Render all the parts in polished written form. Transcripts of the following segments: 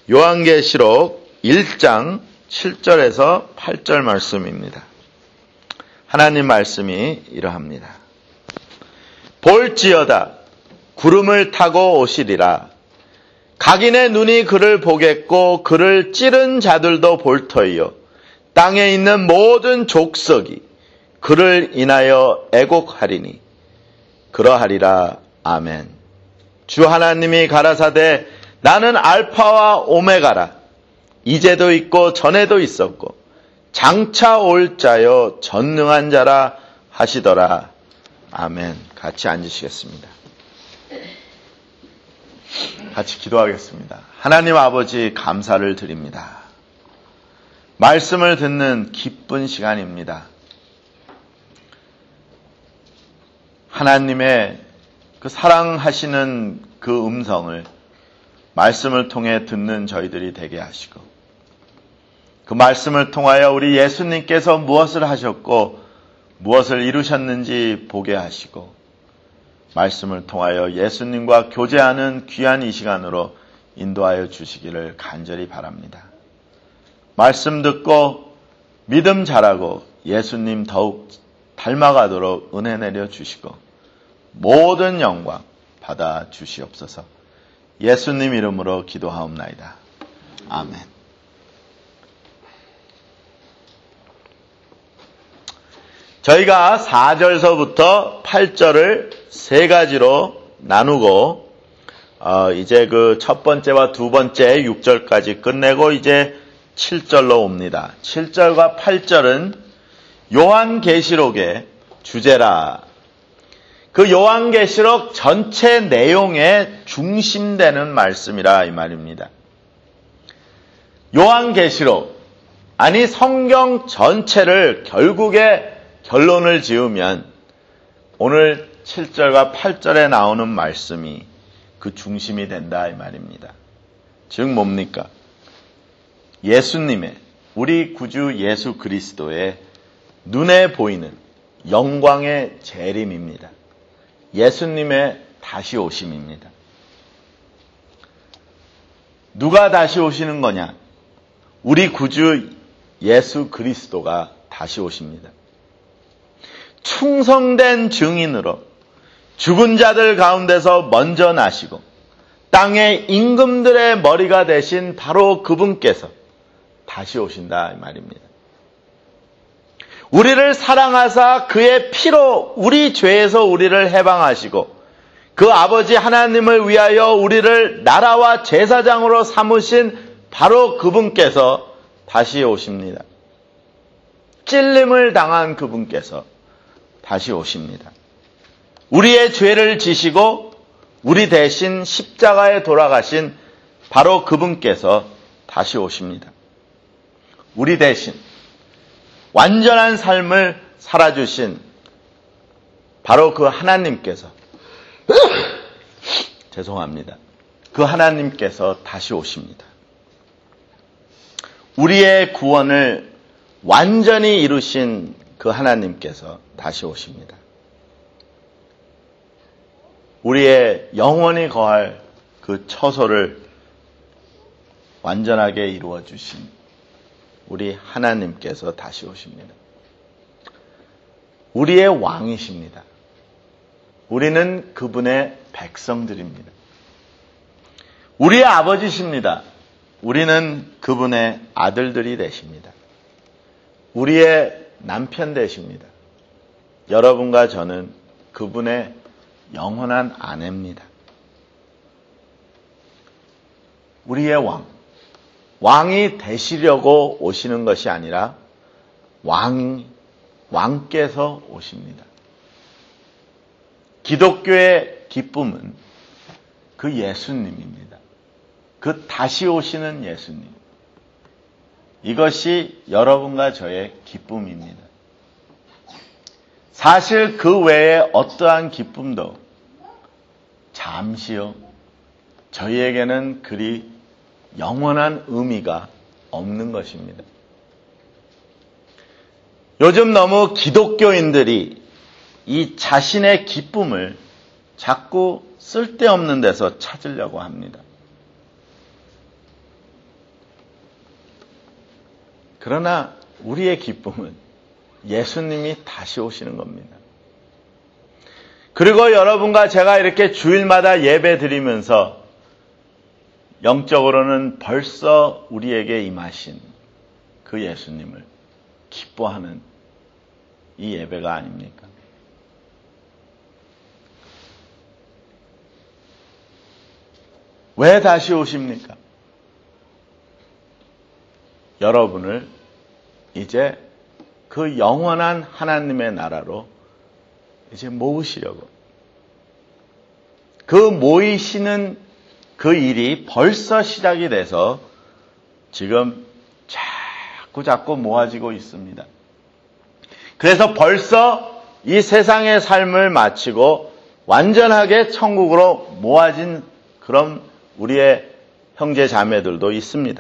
요한계시록 1장 7절에서 8절 말씀입니다. 하나님 말씀이 이러합니다. 볼지어다 구름을 타고 오시리라. 각인의 눈이 그를 보겠고 그를 찌른 자들도 볼 터이요 땅에 있는 모든 족속이 그를 인하여 애곡하리니 그러하리라. 아멘. 주 하나님이 가라사대 나는 알파와 오메가라. 이제도 있고 전에도 있었고 장차 올 자여 전능한 자라 하시더라. 아멘. 같이 앉으시겠습니다. 같이 기도하겠습니다. 하나님 아버지 감사를 드립니다. 말씀을 듣는 기쁜 시간입니다. 하나님의 그 사랑하시는 그 음성을 말씀을 통해 듣는 저희들이 되게 하시고 그 말씀을 통하여 우리 예수님께서 무엇을 하셨고 무엇을 이루셨는지 보게 하시고 말씀을 통하여 예수님과 교제하는 귀한 이 시간으로 인도하여 주시기를 간절히 바랍니다. 말씀 듣고 믿음 자라고 예수님 더욱 닮아가도록 은혜 내려 주시고 모든 영광 받아 주시옵소서. 예수님 이름으로 기도하옵나이다. 아멘. 저희가 4절서부터 8절을 세 가지로 나누고 이제 그 첫 번째와 두 번째 6절까지 끝내고 이제 7절로 옵니다. 7절과 8절은 요한계시록의 주제라. 그 요한계시록 전체 내용에 중심되는 말씀이라 이 말입니다. 요한계시록, 아니 성경 전체를 결국에 결론을 지으면 오늘 7절과 8절에 나오는 말씀이 그 중심이 된다 이 말입니다. 즉 뭡니까? 예수님의, 우리 구주 예수 그리스도의 눈에 보이는 영광의 재림입니다. 예수님의 다시 오심입니다. 누가 다시 오시는 거냐? 우리 구주 예수 그리스도가 다시 오십니다. 충성된 증인으로 죽은 자들 가운데서 먼저 나시고 땅의 임금들의 머리가 되신 바로 그분께서 다시 오신다 이 말입니다. 우리를 사랑하사 그의 피로 우리 죄에서 우리를 해방하시고 그 아버지 하나님을 위하여 우리를 나라와 제사장으로 삼으신 바로 그분께서 다시 오십니다. 찔림을 당한 그분께서 다시 오십니다. 우리의 죄를 지시고 우리 대신 십자가에 돌아가신 바로 그분께서 다시 오십니다. 우리 대신 완전한 삶을 살아주신 바로 그 하나님께서 죄송합니다. 그 하나님께서 다시 오십니다. 우리의 구원을 완전히 이루신 그 하나님께서 다시 오십니다. 우리의 영원히 거할 그 처소를 완전하게 이루어 주신 우리 하나님께서 다시 오십니다. 우리의 왕이십니다. 우리는 그분의 백성들입니다. 우리의 아버지십니다. 우리는 그분의 아들들이 되십니다. 우리의 남편 되십니다. 여러분과 저는 그분의 영원한 아내입니다. 우리의 왕이 되시려고 오시는 것이 아니라 왕께서 오십니다. 기독교의 기쁨은 그 예수님입니다. 그 다시 오시는 예수님. 이것이 여러분과 저의 기쁨입니다. 사실 그 외에 어떠한 기쁨도 잠시요, 저희에게는 그리 영원한 의미가 없는 것입니다. 요즘 너무 기독교인들이 이 자신의 기쁨을 자꾸 쓸데없는 데서 찾으려고 합니다. 그러나 우리의 기쁨은 예수님이 다시 오시는 겁니다. 그리고 여러분과 제가 이렇게 주일마다 예배 드리면서 영적으로는 벌써 우리에게 임하신 그 예수님을 기뻐하는 이 예배가 아닙니까? 왜 다시 오십니까? 여러분을 이제 그 영원한 하나님의 나라로 이제 모으시려고. 그 모이시는 그 일이 벌써 시작이 돼서 지금 자꾸 모아지고 있습니다. 그래서 벌써 이 세상의 삶을 마치고 완전하게 천국으로 모아진 그런 우리의 형제 자매들도 있습니다.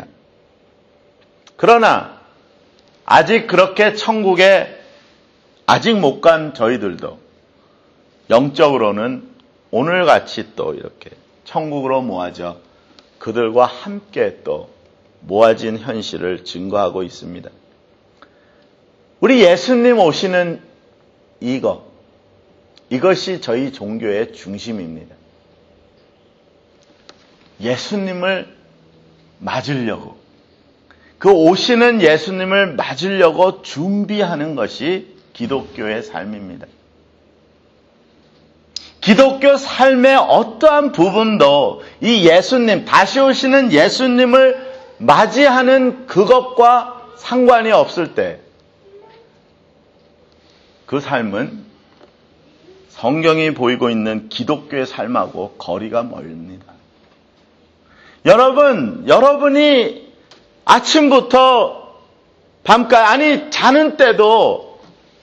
그러나 아직 그렇게 천국에 아직 못 간 저희들도 영적으로는 오늘같이 또 이렇게 천국으로 모아져 그들과 함께 또 모아진 현실을 증거하고 있습니다. 우리 예수님 오시는 이것이 저희 종교의 중심입니다. 예수님을 맞으려고, 그 오시는 예수님을 맞으려고 준비하는 것이 기독교의 삶입니다. 기독교 삶의 어떠한 부분도 이 예수님, 다시 오시는 예수님을 맞이하는 그것과 상관이 없을 때 그 삶은 성경이 보이고 있는 기독교의 삶하고 거리가 멀습니다. 여러분이 아침부터 밤까지, 자는 때도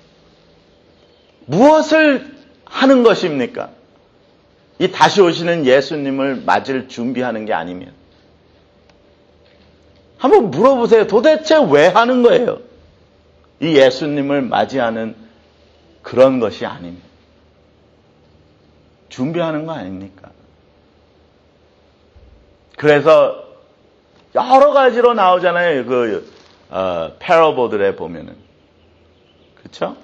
무엇을 하는 것입니까? 이 다시 오시는 예수님을 맞을 준비하는 게 아니면. 한번 물어보세요. 도대체 왜 하는 거예요? 이 예수님을 맞이하는 그런 것이 아니면. 준비하는 거 아닙니까? 그래서 여러 가지로 나오잖아요. 패러블들에 보면은. 그렇죠?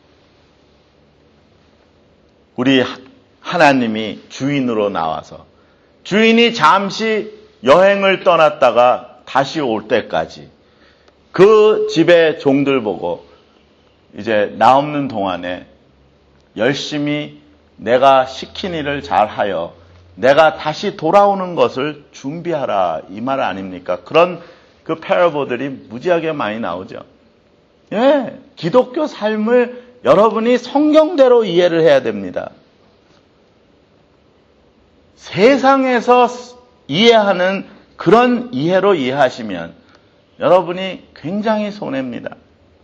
우리 하나님이 주인으로 나와서 주인이 잠시 여행을 떠났다가 다시 올 때까지 그 집의 종들 보고 이제 나 없는 동안에 열심히 내가 시킨 일을 잘하여 내가 다시 돌아오는 것을 준비하라, 이 말 아닙니까? 그런 그 패러블들이 무지하게 많이 나오죠. 예, 기독교 삶을 여러분이 성경대로 이해를 해야 됩니다. 세상에서 이해하는 그런 이해로 이해하시면 여러분이 굉장히 손해입니다.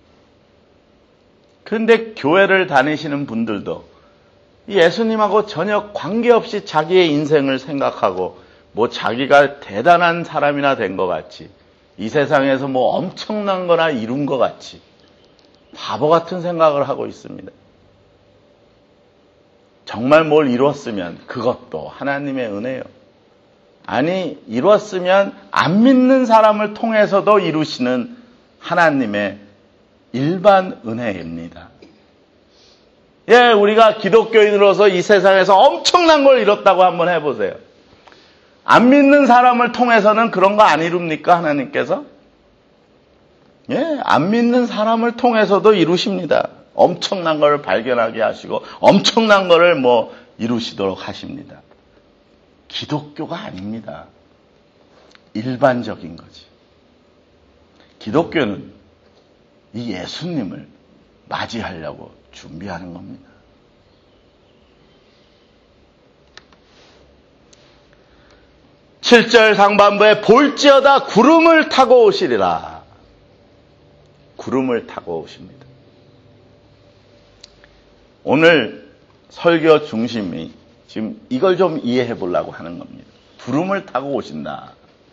그런데 교회를 다니시는 분들도 예수님하고 전혀 관계없이 자기의 인생을 생각하고 자기가 대단한 사람이나 된 것 같이, 이 세상에서 엄청난 거나 이룬 것 같이 바보 같은 생각을 하고 있습니다. 정말 뭘 이뤘으면 그것도 하나님의 은혜예요. 아니, 이뤘으면 안 믿는 사람을 통해서도 이루시는 하나님의 일반 은혜입니다. 예, 우리가 기독교인으로서 이 세상에서 엄청난 걸 이뤘다고 한번 해보세요. 안 믿는 사람을 통해서는 그런 거 안 이룹니까, 하나님께서? 예, 안 믿는 사람을 통해서도 이루십니다. 엄청난 걸 발견하게 하시고 엄청난 거를 이루시도록 하십니다. 기독교가 아닙니다. 일반적인 거지. 기독교는 이 예수님을 맞이하려고 준비하는 겁니다. (7절) 상반부에 볼지어다 구름을 타고 오시리라. 구름을 타고 오십니다. 오늘 설교 중심이 지금 이걸 좀 이해해 보려고 하는 겁니다. 구름을 타고 오신다.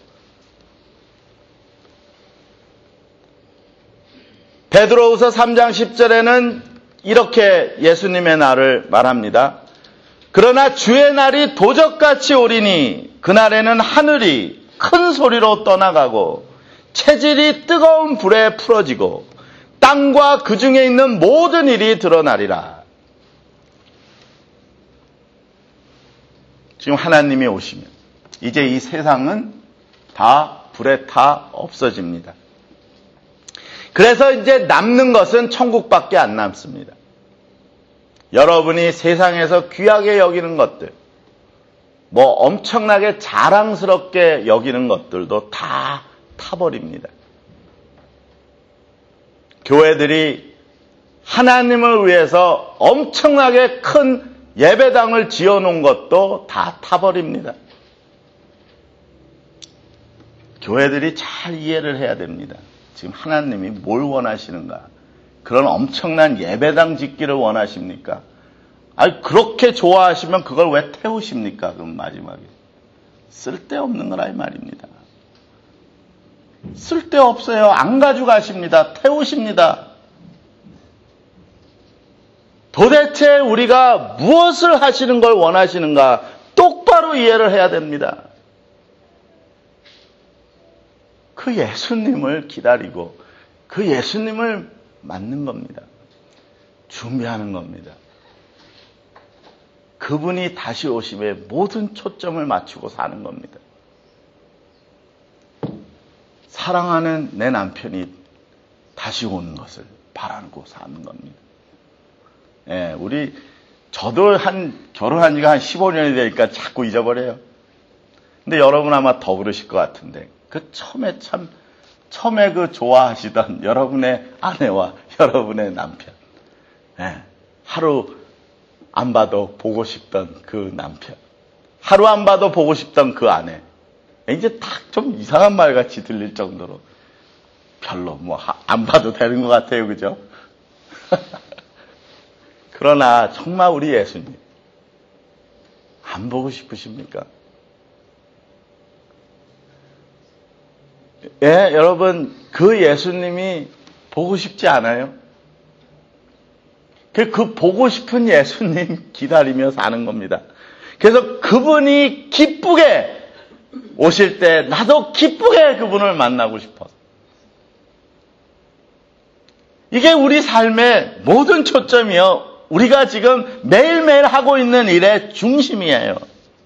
베드로후서 3장 10절에는 이렇게 예수님의 날을 말합니다. 그러나 주의 날이 도적같이 오리니 그날에는 하늘이 큰 소리로 떠나가고 체질이 뜨거운 불에 풀어지고 땅과 그 중에 있는 모든 일이 드러나리라. 지금 하나님이 오시면 이제 이 세상은 다 불에 타 없어집니다. 그래서 이제 남는 것은 천국밖에 안 남습니다. 여러분이 세상에서 귀하게 여기는 것들, 뭐 엄청나게 자랑스럽게 여기는 것들도 다 타버립니다. 교회들이 하나님을 위해서 엄청나게 큰 예배당을 지어놓은 것도 다 타버립니다. 교회들이 잘 이해를 해야 됩니다. 지금 하나님이 뭘 원하시는가? 그런 엄청난 예배당 짓기를 원하십니까? 아니, 그렇게 좋아하시면 그걸 왜 태우십니까? 그럼 마지막에. 쓸데없는 거라 이 말입니다. 쓸데없어요. 안 가져가십니다. 태우십니다. 도대체 우리가 무엇을 하시는 걸 원하시는가? 똑바로 이해를 해야 됩니다. 그 예수님을 기다리고 그 예수님을 맞는 겁니다. 준비하는 겁니다. 그분이 다시 오심에 모든 초점을 맞추고 사는 겁니다. 사랑하는 내 남편이 다시 오는 것을 바라고 사는 겁니다. 예, 저도 결혼한 지가 한 15년이 되니까 자꾸 잊어버려요. 근데 여러분 아마 더 그러실 것 같은데, 처음에 그 좋아하시던 여러분의 아내와 여러분의 남편, 예, 하루 안 봐도 보고 싶던 그 남편, 하루 안 봐도 보고 싶던 그 아내, 이제 딱 좀 이상한 말 같이 들릴 정도로 별로 안 봐도 되는 것 같아요. 그죠? 그러나 정말 우리 예수님 안 보고 싶으십니까? 예, 여러분, 그 예수님이 보고 싶지 않아요? 그 보고 싶은 예수님 기다리며 사는 겁니다. 그래서 그분이 기쁘게 오실 때 나도 기쁘게 그분을 만나고 싶어서. 이게 우리 삶의 모든 초점이요. 우리가 지금 매일매일 하고 있는 일의 중심이에요.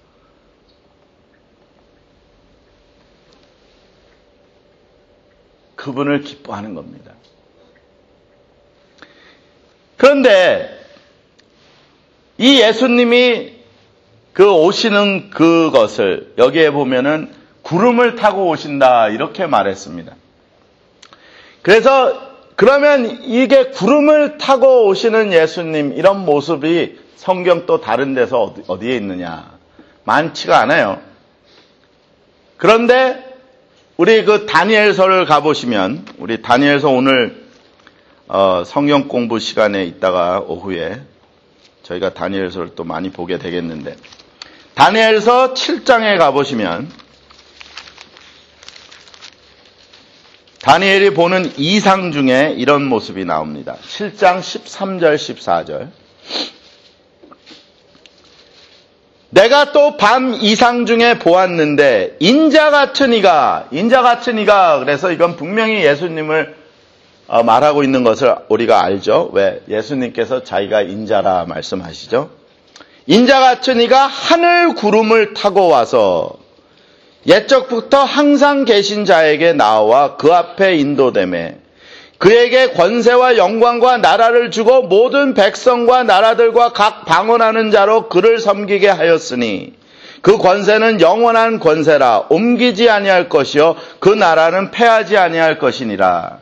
그분을 기뻐하는 겁니다. 그런데 이 예수님이 그 오시는 그것을 여기에 보면은 구름을 타고 오신다 이렇게 말했습니다. 그래서 그러면 이게 구름을 타고 오시는 예수님 이런 모습이 성경 또 다른 데서 어디에 있느냐? 많지가 않아요. 그런데 우리 그 다니엘서를 가보시면 우리 다니엘서 오늘 성경 공부 시간에 있다가 오후에 저희가 다니엘서를 또 많이 보게 되겠는데 다니엘서 7장에 가보시면 다니엘이 보는 이상 중에 이런 모습이 나옵니다. 7장 13절 14절 내가 또 밤 이상 중에 보았는데 인자 같은 이가 그래서 이건 분명히 예수님을 말하고 있는 것을 우리가 알죠. 왜? 예수님께서 자기가 인자라 말씀하시죠. 인자 같은 이가 하늘 구름을 타고 와서 옛적부터 항상 계신 자에게 나와 그 앞에 인도되매 그에게 권세와 영광과 나라를 주고 모든 백성과 나라들과 각 방언하는 자로 그를 섬기게 하였으니 그 권세는 영원한 권세라 옮기지 아니할 것이요 그 나라는 패하지 아니할 것이니라.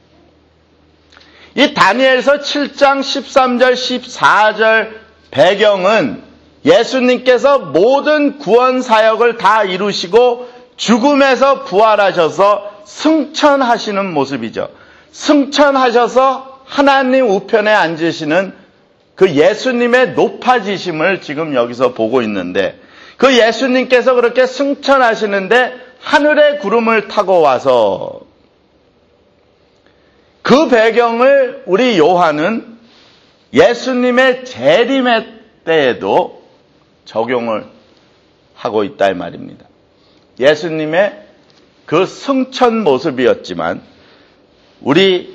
이 다니엘서 7장 13절 14절 배경은 예수님께서 모든 구원 사역을 다 이루시고 죽음에서 부활하셔서 승천하시는 모습이죠. 승천하셔서 하나님 우편에 앉으시는 그 예수님의 높아지심을 지금 여기서 보고 있는데 그 예수님께서 그렇게 승천하시는데 하늘의 구름을 타고 와서 그 배경을 우리 요한은 예수님의 재림의 때에도 적용을 하고 있다 이 말입니다. 예수님의 그 승천 모습이었지만 우리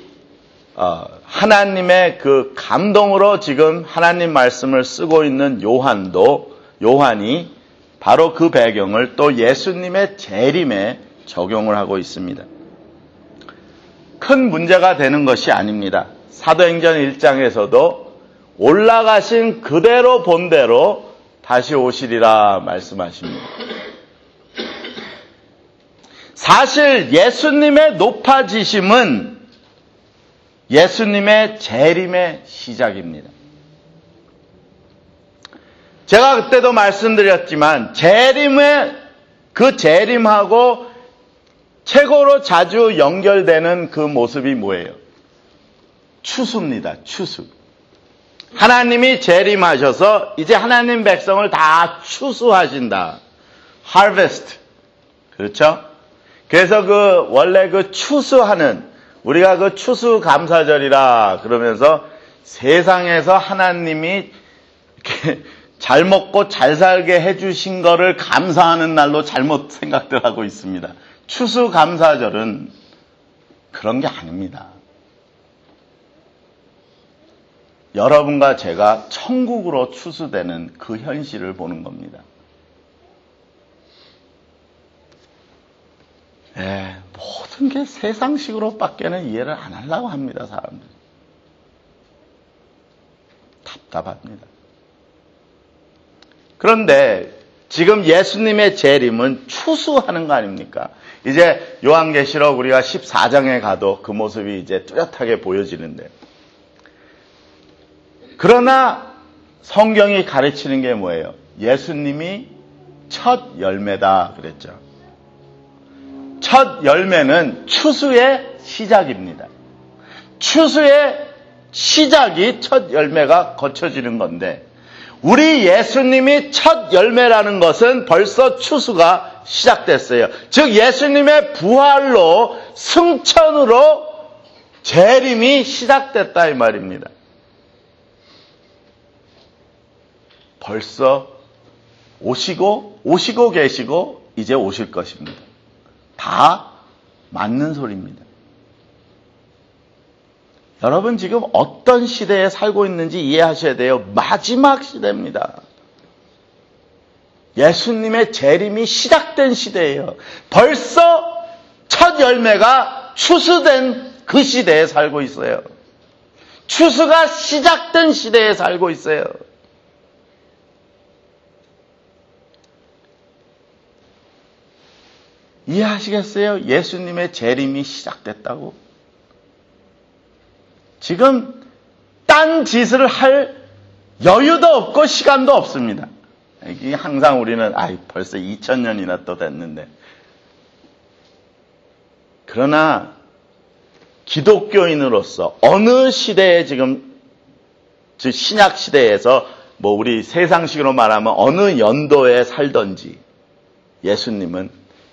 하나님의 그 감동으로 지금 하나님 말씀을 쓰고 있는 요한이 바로 그 배경을 또 예수님의 재림에 적용을 하고 있습니다. 큰 문제가 되는 것이 아닙니다. 사도행전 1장에서도 올라가신 그대로 본대로 다시 오시리라 말씀하십니다. 사실 예수님의 높아지심은 예수님의 재림의 시작입니다. 제가 그때도 말씀드렸지만 그 재림하고 최고로 자주 연결되는 그 모습이 뭐예요? 추수입니다. 추수. 하나님이 재림하셔서 이제 하나님 백성을 다 추수하신다. harvest. 그렇죠? 그래서 원래 추수하는, 우리가 그 추수감사절이라 그러면서 세상에서 하나님이 이렇게 잘 먹고 잘 살게 해주신 거를 감사하는 날로 잘못 생각들 하고 있습니다. 추수감사절은 그런 게 아닙니다. 여러분과 제가 천국으로 추수되는 그 현실을 보는 겁니다. 모든 게 세상식으로밖에는 이해를 안 하려고 합니다, 사람들. 답답합니다. 그런데 지금 예수님의 재림은 추수하는 거 아닙니까? 이제 요한계시록 우리가 14장에 가도 그 모습이 이제 뚜렷하게 보여지는데, 그러나 성경이 가르치는 게 뭐예요? 예수님이 첫 열매다 그랬죠. 첫 열매는 추수의 시작입니다. 추수의 시작이 첫 열매가 거쳐지는 건데, 우리 예수님이 첫 열매라는 것은 벌써 추수가 시작됐어요. 즉 예수님의 부활로, 승천으로 재림이 시작됐다 이 말입니다. 벌써 오시고 계시고 이제 오실 것입니다. 다 맞는 소리입니다. 여러분 지금 어떤 시대에 살고 있는지 이해하셔야 돼요. 마지막 시대입니다. 예수님의 재림이 시작된 시대예요. 벌써 첫 열매가 추수된 그 시대에 살고 있어요. 추수가 시작된 시대에 살고 있어요. 이해하시겠어요? 예수님의 재림이 시작됐다고? 지금 딴 짓을 할 여유도 없고 시간도 없습니다. 이게 항상 우리는 벌써 2000년이나 또 됐는데. 그러나 기독교인으로서 어느 시대에 지금 즉 신약 시대에서 우리 세상식으로 말하면 어느 연도에 살던지 예수님은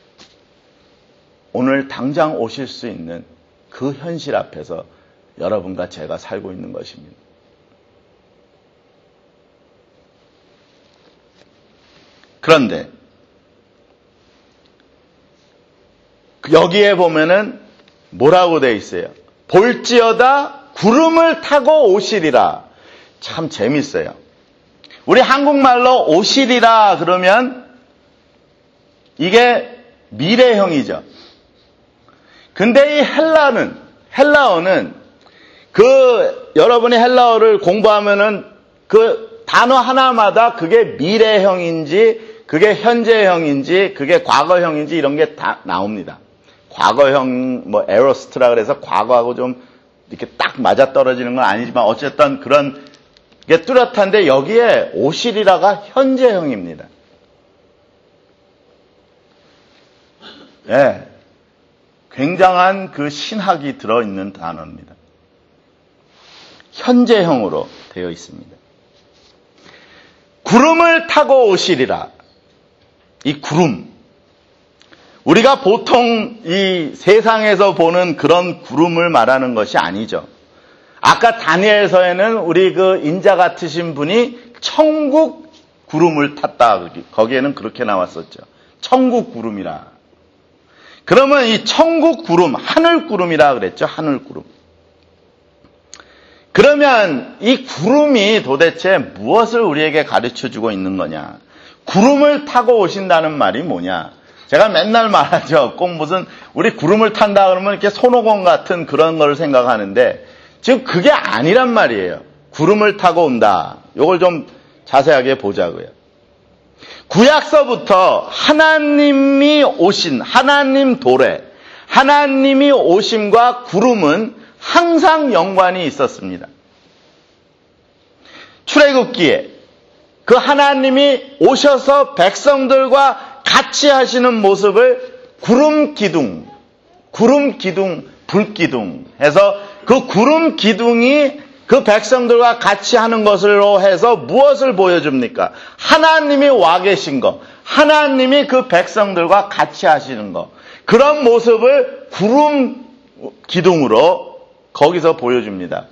오늘 당장 오실 수 있는 그 현실 앞에서 여러분과 제가 살고 있는 것입니다. 그런데 여기에 보면은 뭐라고 돼 있어요? 볼지어다 구름을 타고 오시리라. 참 재밌어요. 우리 한국말로 오시리라 그러면 이게 미래형이죠. 근데 이 헬라어는 여러분이 헬라어를 공부하면은 그 단어 하나마다 그게 미래형인지, 그게 현재형인지, 그게 과거형인지 이런 게 다 나옵니다. 과거형, 에로스트라 그래서 과거하고 좀 이렇게 딱 맞아 떨어지는 건 아니지만 어쨌든 그런 게 뚜렷한데 여기에 오시리라가 현재형입니다. 예. 굉장한 그 신학이 들어있는 단어입니다. 현재형으로 되어 있습니다. 구름을 타고 오시리라. 이 구름. 우리가 보통 이 세상에서 보는 그런 구름을 말하는 것이 아니죠. 아까 다니엘서에는 우리 그 인자 같으신 분이 천국 구름을 탔다. 거기에는 그렇게 나왔었죠. 천국 구름이라. 그러면 이 천국 구름, 하늘 구름이라 그랬죠. 하늘 구름. 그러면 이 구름이 도대체 무엇을 우리에게 가르쳐주고 있는 거냐? 구름을 타고 오신다는 말이 뭐냐? 제가 맨날 말하죠. 꼭 무슨 우리 구름을 탄다 그러면 이렇게 손오공 같은 그런 걸 생각하는데 지금 그게 아니란 말이에요. 구름을 타고 온다. 이걸 좀 자세하게 보자고요. 구약서부터 하나님이 오신 하나님 도래, 하나님이 오심과 구름은 항상 연관이 있었습니다. 출애굽기에 그 하나님이 오셔서 백성들과 같이 하시는 모습을 구름 기둥, 불 기둥 해서 그 구름 기둥이 그 백성들과 같이 하는 것으로 해서 무엇을 보여줍니까? 하나님이 와 계신 것, 하나님이 그 백성들과 같이 하시는 것, 그런 모습을 구름 기둥으로 거기서 보여줍니다.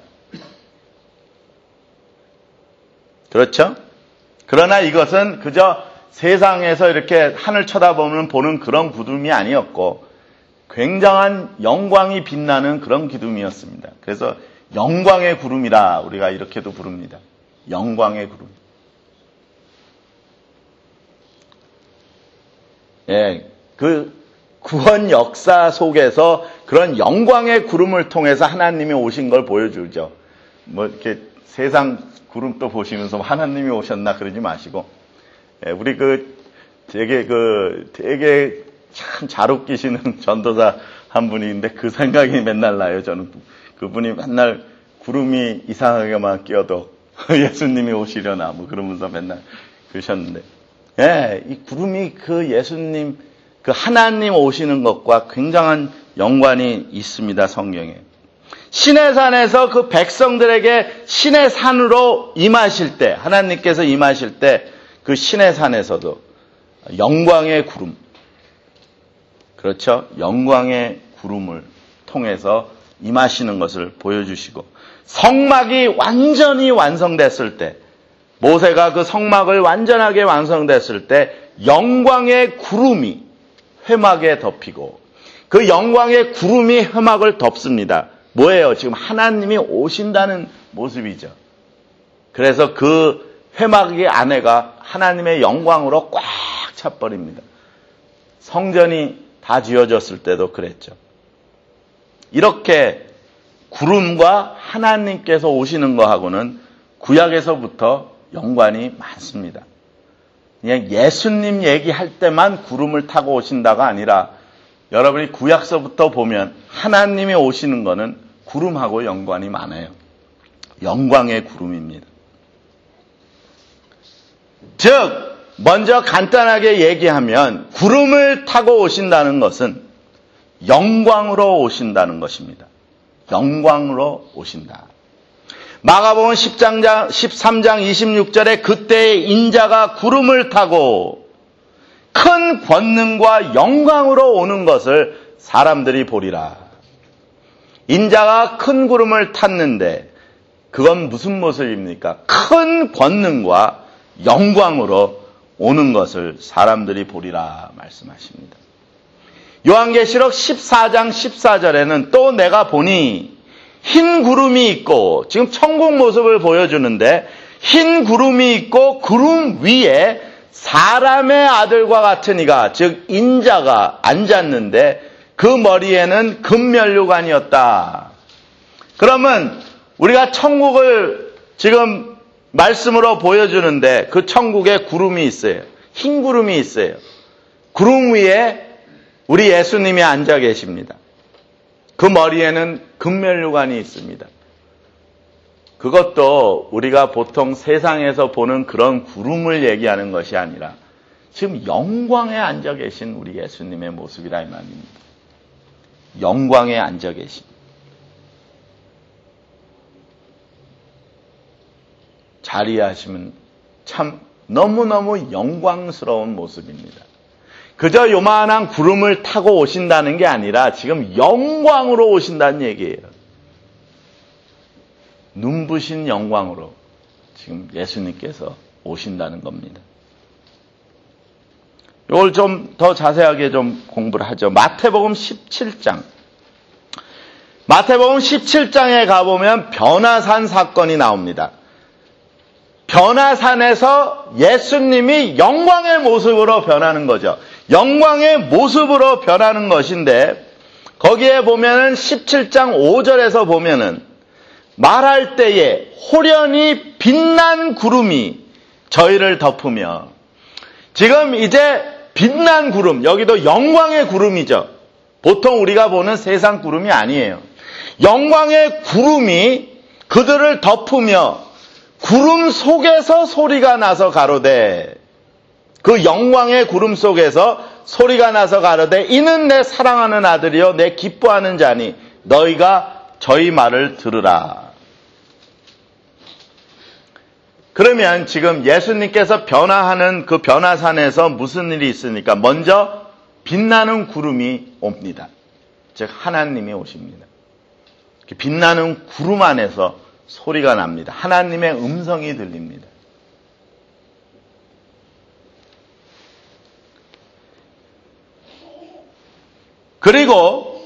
그렇죠? 그러나 이것은 그저 세상에서 이렇게 하늘 쳐다보면 보는 그런 구름이 아니었고 굉장한 영광이 빛나는 그런 기둥이었습니다. 그래서 영광의 구름이라 우리가 이렇게도 부릅니다. 영광의 구름. 예, 그 구원 역사 속에서 그런 영광의 구름을 통해서 하나님이 오신 걸 보여주죠. 뭐 이렇게 세상 구름도 보시면서 하나님이 오셨나 그러지 마시고, 예, 우리 되게 참 잘 웃기시는 전도사 한 분이 있는데 그 생각이 맨날 나요. 저는 그분이 맨날 구름이 이상하게만 끼어도 예수님이 오시려나 뭐 그러면서 맨날 그러셨는데, 예, 이 구름이 그 예수님, 그 하나님 오시는 것과 굉장한 연관이 있습니다. 성경에. 시내산에서 그 백성들에게 시내산으로 임하실 때, 하나님께서 임하실 때 그 시내산에서도 영광의 구름, 그렇죠? 영광의 구름을 통해서 임하시는 것을 보여주시고, 성막이 완전히 완성됐을 때, 모세가 그 성막을 완전하게 완성됐을 때 영광의 구름이 회막에 덮이고, 그 영광의 구름이 회막을 덮습니다. 뭐예요? 지금 하나님이 오신다는 모습이죠. 그래서 그 회막의 안에가 하나님의 영광으로 꽉 차버립니다. 성전이 다 지어졌을 때도 그랬죠. 이렇게 구름과 하나님께서 오시는 거하고는 구약에서부터 연관이 많습니다. 그냥 예수님 얘기할 때만 구름을 타고 오신다가 아니라 여러분이 구약서부터 보면 하나님이 오시는 거는 구름하고 연관이 많아요. 영광의 구름입니다. 즉, 먼저 간단하게 얘기하면 구름을 타고 오신다는 것은 영광으로 오신다는 것입니다. 영광으로 오신다. 마가복음 13장 26절에 그때의 인자가 구름을 타고 큰 권능과 영광으로 오는 것을 사람들이 보리라. 인자가 큰 구름을 탔는데 그건 무슨 모습입니까? 큰 권능과 영광으로 오는 것을 사람들이 보리라 말씀하십니다. 요한계시록 14장 14절에는 또 내가 보니 흰 구름이 있고, 지금 천국 모습을 보여주는데 흰 구름이 있고 구름 위에 사람의 아들과 같은 이가, 즉 인자가 앉았는데 그 머리에는 금면류관이었다. 그러면 우리가 천국을 지금 말씀으로 보여주는데 그 천국에 구름이 있어요. 흰 구름이 있어요. 구름 위에 우리 예수님이 앉아 계십니다. 그 머리에는 금면류관이 있습니다. 그것도 우리가 보통 세상에서 보는 그런 구름을 얘기하는 것이 아니라 지금 영광에 앉아 계신 우리 예수님의 모습이라 이 말입니다. 영광에 앉아 계신. 잘 이해하시면 참 너무너무 영광스러운 모습입니다. 그저 요만한 구름을 타고 오신다는 게 아니라 지금 영광으로 오신다는 얘기예요. 눈부신 영광으로 지금 예수님께서 오신다는 겁니다. 이걸 좀 더 자세하게 좀 공부를 하죠. 마태복음 17장. 마태복음 17장에 가보면 변화산 사건이 나옵니다. 변화산에서 예수님이 영광의 모습으로 변하는 거죠. 영광의 모습으로 변하는 것인데 거기에 보면은 17장 5절에서 보면은 말할 때에 호련히 빛난 구름이 저희를 덮으며, 지금 이제 빛난 구름, 여기도 영광의 구름이죠. 보통 우리가 보는 세상 구름이 아니에요. 영광의 구름이 그들을 덮으며 구름 속에서 소리가 나서 가로되, 그 영광의 구름 속에서 소리가 나서 가로되 이는 내 사랑하는 아들이요 내 기뻐하는 자니 너희가 저희 말을 들으라. 그러면 지금 예수님께서 변화하는 그 변화산에서 무슨 일이 있습니까? 먼저 빛나는 구름이 옵니다. 즉 하나님이 오십니다. 빛나는 구름 안에서 소리가 납니다. 하나님의 음성이 들립니다. 그리고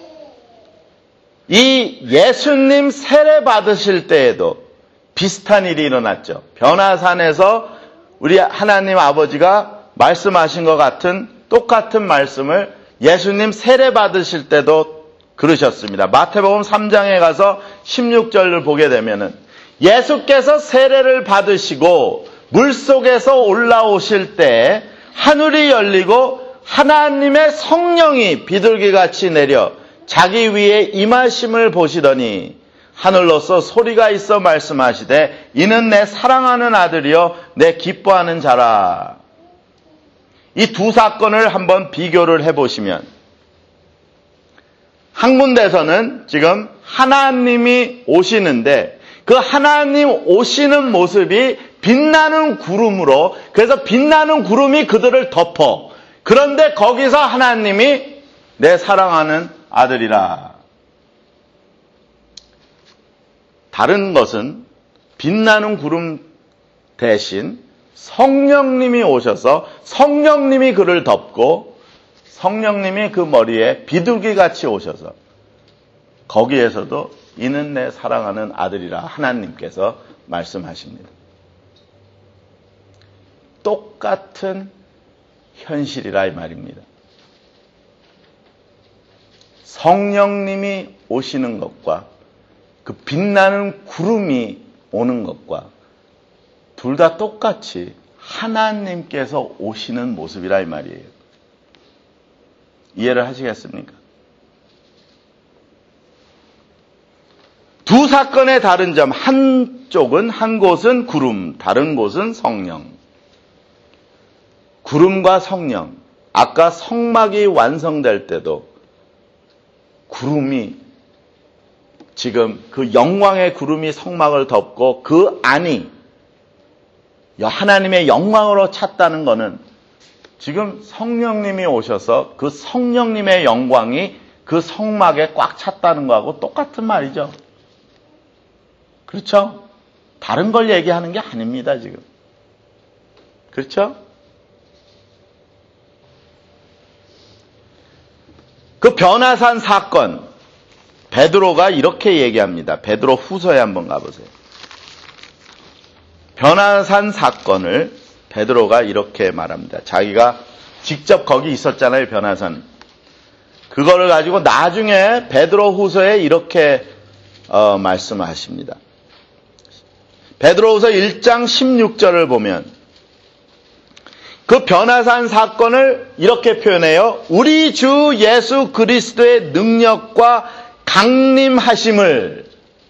이 예수님 세례 받으실 때에도 비슷한 일이 일어났죠. 변화산에서 우리 하나님 아버지가 말씀하신 것 같은 똑같은 말씀을 예수님 세례 받으실 때도 그러셨습니다. 마태복음 3장에 가서 16절을 보게 되면은 예수께서 세례를 받으시고 물속에서 올라오실 때 하늘이 열리고 하나님의 성령이 비둘기같이 내려 자기 위에 임하심을 보시더니 하늘로서 소리가 있어 말씀하시되 이는 내 사랑하는 아들이요 내 기뻐하는 자라. 이 두 사건을 한번 비교를 해보시면 한 군데서는 지금 하나님이 오시는데 그 하나님 오시는 모습이 빛나는 구름으로, 그래서 빛나는 구름이 그들을 덮어. 그런데 거기서 하나님이 내 사랑하는 아들이라. 다른 것은 빛나는 구름 대신 성령님이 오셔서 성령님이 그를 덮고 성령님이 그 머리에 비둘기같이 오셔서 거기에서도 이는 내 사랑하는 아들이라 하나님께서 말씀하십니다. 똑같은 현실이라 이 말입니다. 성령님이 오시는 것과 그 빛나는 구름이 오는 것과 둘 다 똑같이 하나님께서 오시는 모습이라 이 말이에요. 이해를 하시겠습니까? 두 사건의 다른 점, 한쪽은 한 곳은 구름, 다른 곳은 성령. 구름과 성령, 아까 성막이 완성될 때도 구름이 지금 그 영광의 구름이 성막을 덮고 그 안이 하나님의 영광으로 찼다는 것은 지금 성령님이 오셔서 그 성령님의 영광이 그 성막에 꽉 찼다는 거하고 똑같은 말이죠. 그렇죠? 다른 걸 얘기하는 게 아닙니다, 지금. 그렇죠? 그 변화산 사건, 베드로가 이렇게 얘기합니다. 베드로 후서에 한번 가보세요. 변화산 사건을 베드로가 이렇게 말합니다. 자기가 직접 거기 있었잖아요, 변화산. 그거를 가지고 나중에 베드로 후서에 이렇게 말씀하십니다. 베드로 후서 1장 16절을 보면 그 변화산 사건을 이렇게 표현해요. 우리 주 예수 그리스도의 능력과 강림하심을,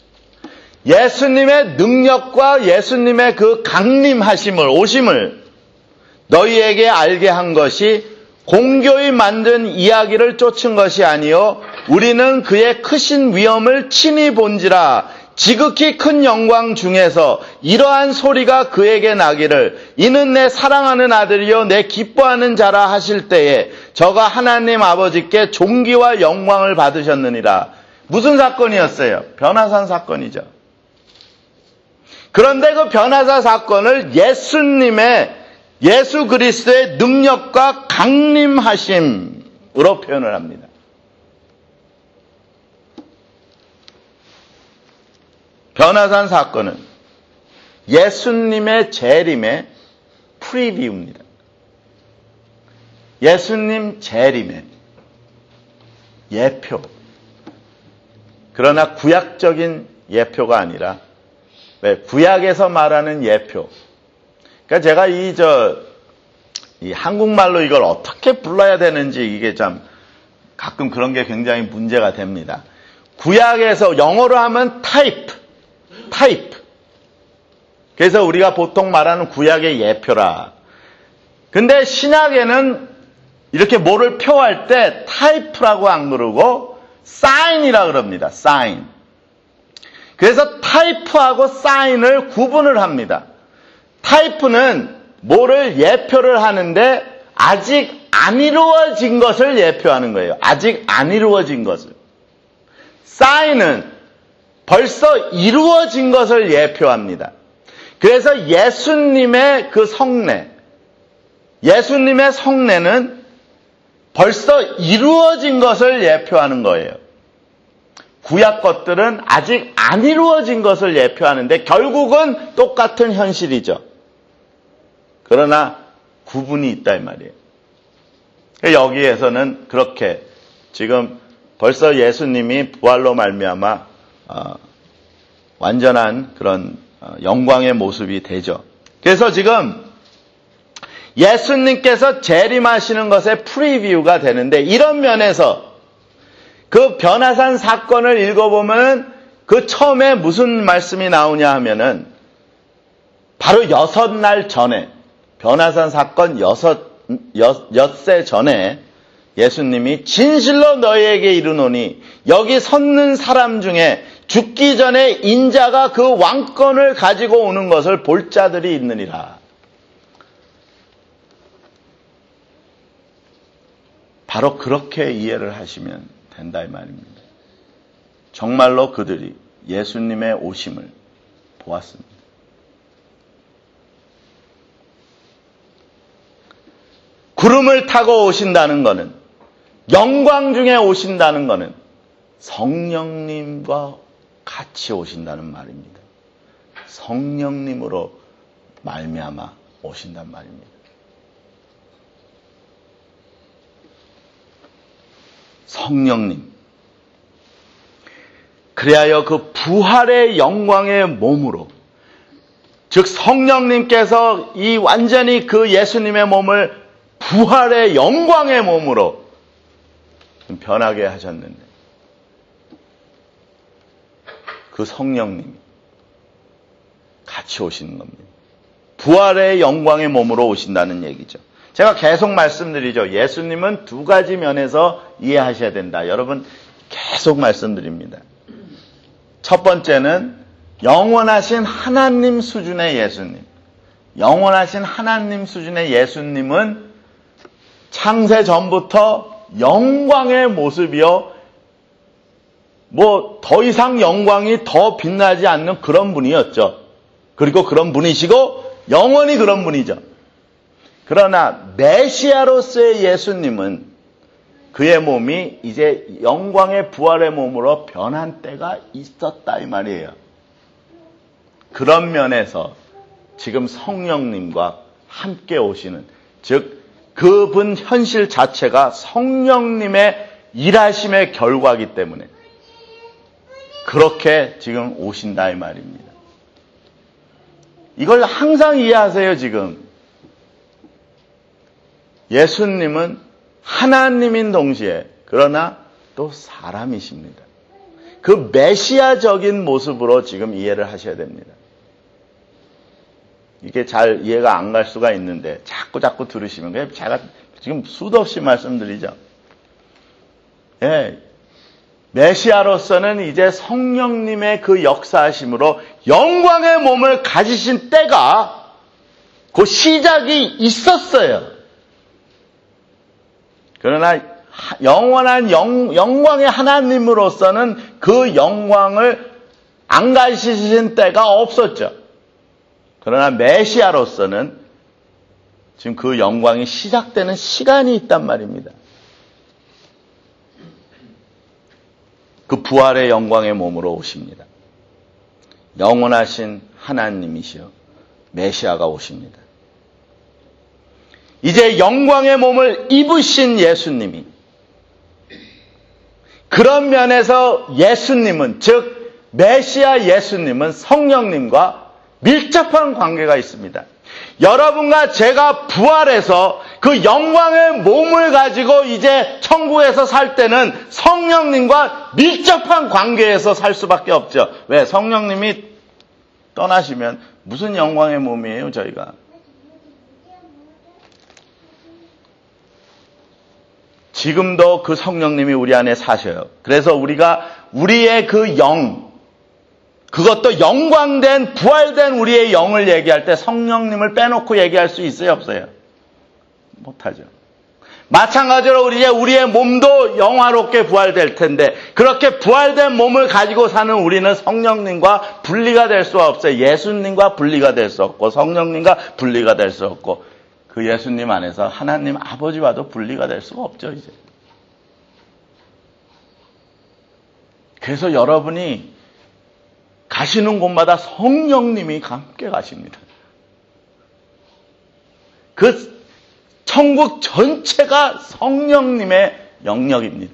예수님의 능력과 예수님의 그 강림하심을, 오심을 너희에게 알게 한 것이 공교히 만든 이야기를 쫓은 것이 아니요 우리는 그의 크신 위엄을 친히 본지라. 지극히 큰 영광 중에서 이러한 소리가 그에게 나기를 이는 내 사랑하는 아들이요 내 기뻐하는 자라 하실 때에 저가 하나님 아버지께 존귀와 영광을 받으셨느니라. 무슨 사건이었어요? 변화산 사건이죠. 그런데 그 변화산 사건을 예수님의 예수 그리스도의 능력과 강림하심으로 표현을 합니다. 변화산 사건은 예수님의 재림의 프리뷰입니다. 예수님 재림의 예표. 그러나 구약적인 예표가 아니라 왜 구약에서 말하는 예표. 그러니까 제가 이 한국말로 이걸 어떻게 불러야 되는지 이게 참 가끔 그런 게 굉장히 문제가 됩니다. 구약에서 영어로 하면 타입. 그래서 우리가 보통 말하는 구약의 예표라. 근데 신약에는 이렇게 뭐를 표할 때 타입라고 안 그러고 사인이라 그럽니다. 사인. 그래서 타이프하고 사인을 구분을 합니다. 타이프는 뭐를 예표를 하는데 아직 안 이루어진 것을 예표하는 거예요. 아직 안 이루어진 것을. 사인은 벌써 이루어진 것을 예표합니다. 그래서 예수님의 그 성례, 예수님의 성례는 벌써 이루어진 것을 예표하는 거예요. 구약 것들은 아직 안 이루어진 것을 예표하는데 결국은 똑같은 현실이죠. 그러나 구분이 있다 이 말이에요. 여기에서는 그렇게 지금 벌써 예수님이 부활로 말미암아 완전한 그런 영광의 모습이 되죠. 그래서 지금 예수님께서 재림하시는 것의 프리뷰가 되는데 이런 면에서 그 변화산 사건을 읽어보면 그 처음에 무슨 말씀이 나오냐 하면은 바로 6날 전에 변화산 사건 엿새 전에 예수님이 진실로 너희에게 이르노니 여기 섰는 사람 중에 죽기 전에 인자가 그 왕권을 가지고 오는 것을 볼 자들이 있느니라. 바로 그렇게 이해를 하시면 된다 이 말입니다. 정말로 그들이 예수님의 오심을 보았습니다. 구름을 타고 오신다는 것은 영광 중에 오신다는 것은 성령님과 같이 오신다는 말입니다. 성령님으로 말미암아 오신단 말입니다. 성령님. 그리하여 그 부활의 영광의 몸으로, 즉 성령님께서 이 완전히 그 예수님의 몸을 부활의 영광의 몸으로 변하게 하셨는데 그 성령님이 같이 오시는 겁니다. 부활의 영광의 몸으로 오신다는 얘기죠. 제가 계속 말씀드리죠. 예수님은 두 가지 면에서 이해하셔야 된다. 여러분 계속 말씀드립니다. 첫 번째는 영원하신 하나님 수준의 예수님. 영원하신 하나님 수준의 예수님은 창세 전부터 영광의 모습이요. 뭐 더 이상 영광이 더 빛나지 않는 그런 분이었죠. 그리고 그런 분이시고 영원히 그런 분이죠. 그러나 메시아로서의 예수님은 그의 몸이 이제 영광의 부활의 몸으로 변한 때가 있었다 이 말이에요. 그런 면에서 지금 성령님과 함께 오시는, 즉 그분 현실 자체가 성령님의 일하심의 결과이기 때문에 그렇게 지금 오신다 이 말입니다. 이걸 항상 이해하세요. 지금 예수님은 하나님인 동시에 그러나 또 사람이십니다. 그 메시아적인 모습으로 지금 이해를 하셔야 됩니다. 이게 잘 이해가 안 갈 수가 있는데 자꾸 들으시면 제가 지금 수도 없이 말씀드리죠. 예, 메시아로서는 이제 성령님의 그 역사하심으로 영광의 몸을 가지신 때가 그 시작이 있었어요. 그러나 영원한 영광의 하나님으로서는 그 영광을 안 가지신 때가 없었죠. 그러나 메시아로서는 지금 그 영광이 시작되는 시간이 있단 말입니다. 그 부활의 영광의 몸으로 오십니다. 영원하신 하나님이시여 메시아가 오십니다. 이제 영광의 몸을 입으신 예수님이, 그런 면에서 예수님은, 즉 메시아 예수님은 성령님과 밀접한 관계가 있습니다. 여러분과 제가 부활해서 그 영광의 몸을 가지고 이제 천국에서 살 때는 성령님과 밀접한 관계에서 살 수밖에 없죠. 왜? 성령님이 떠나시면 무슨 영광의 몸이에요, 저희가? 지금도 그 성령님이 우리 안에 사셔요. 그래서 우리가 우리의 그 영, 그것도 영광된, 부활된 우리의 영을 얘기할 때 성령님을 빼놓고 얘기할 수 있어요, 없어요? 못하죠. 마찬가지로 우리의 몸도 영화롭게 부활될 텐데, 그렇게 부활된 몸을 가지고 사는 우리는 성령님과 분리가 될 수 없어요. 예수님과 분리가 될 수 없고, 성령님과 분리가 될 수 없고, 그 예수님 안에서 하나님 아버지와도 분리가 될 수가 없죠, 이제. 그래서 여러분이 가시는 곳마다 성령님이 함께 가십니다. 그 천국 전체가 성령님의 영역입니다.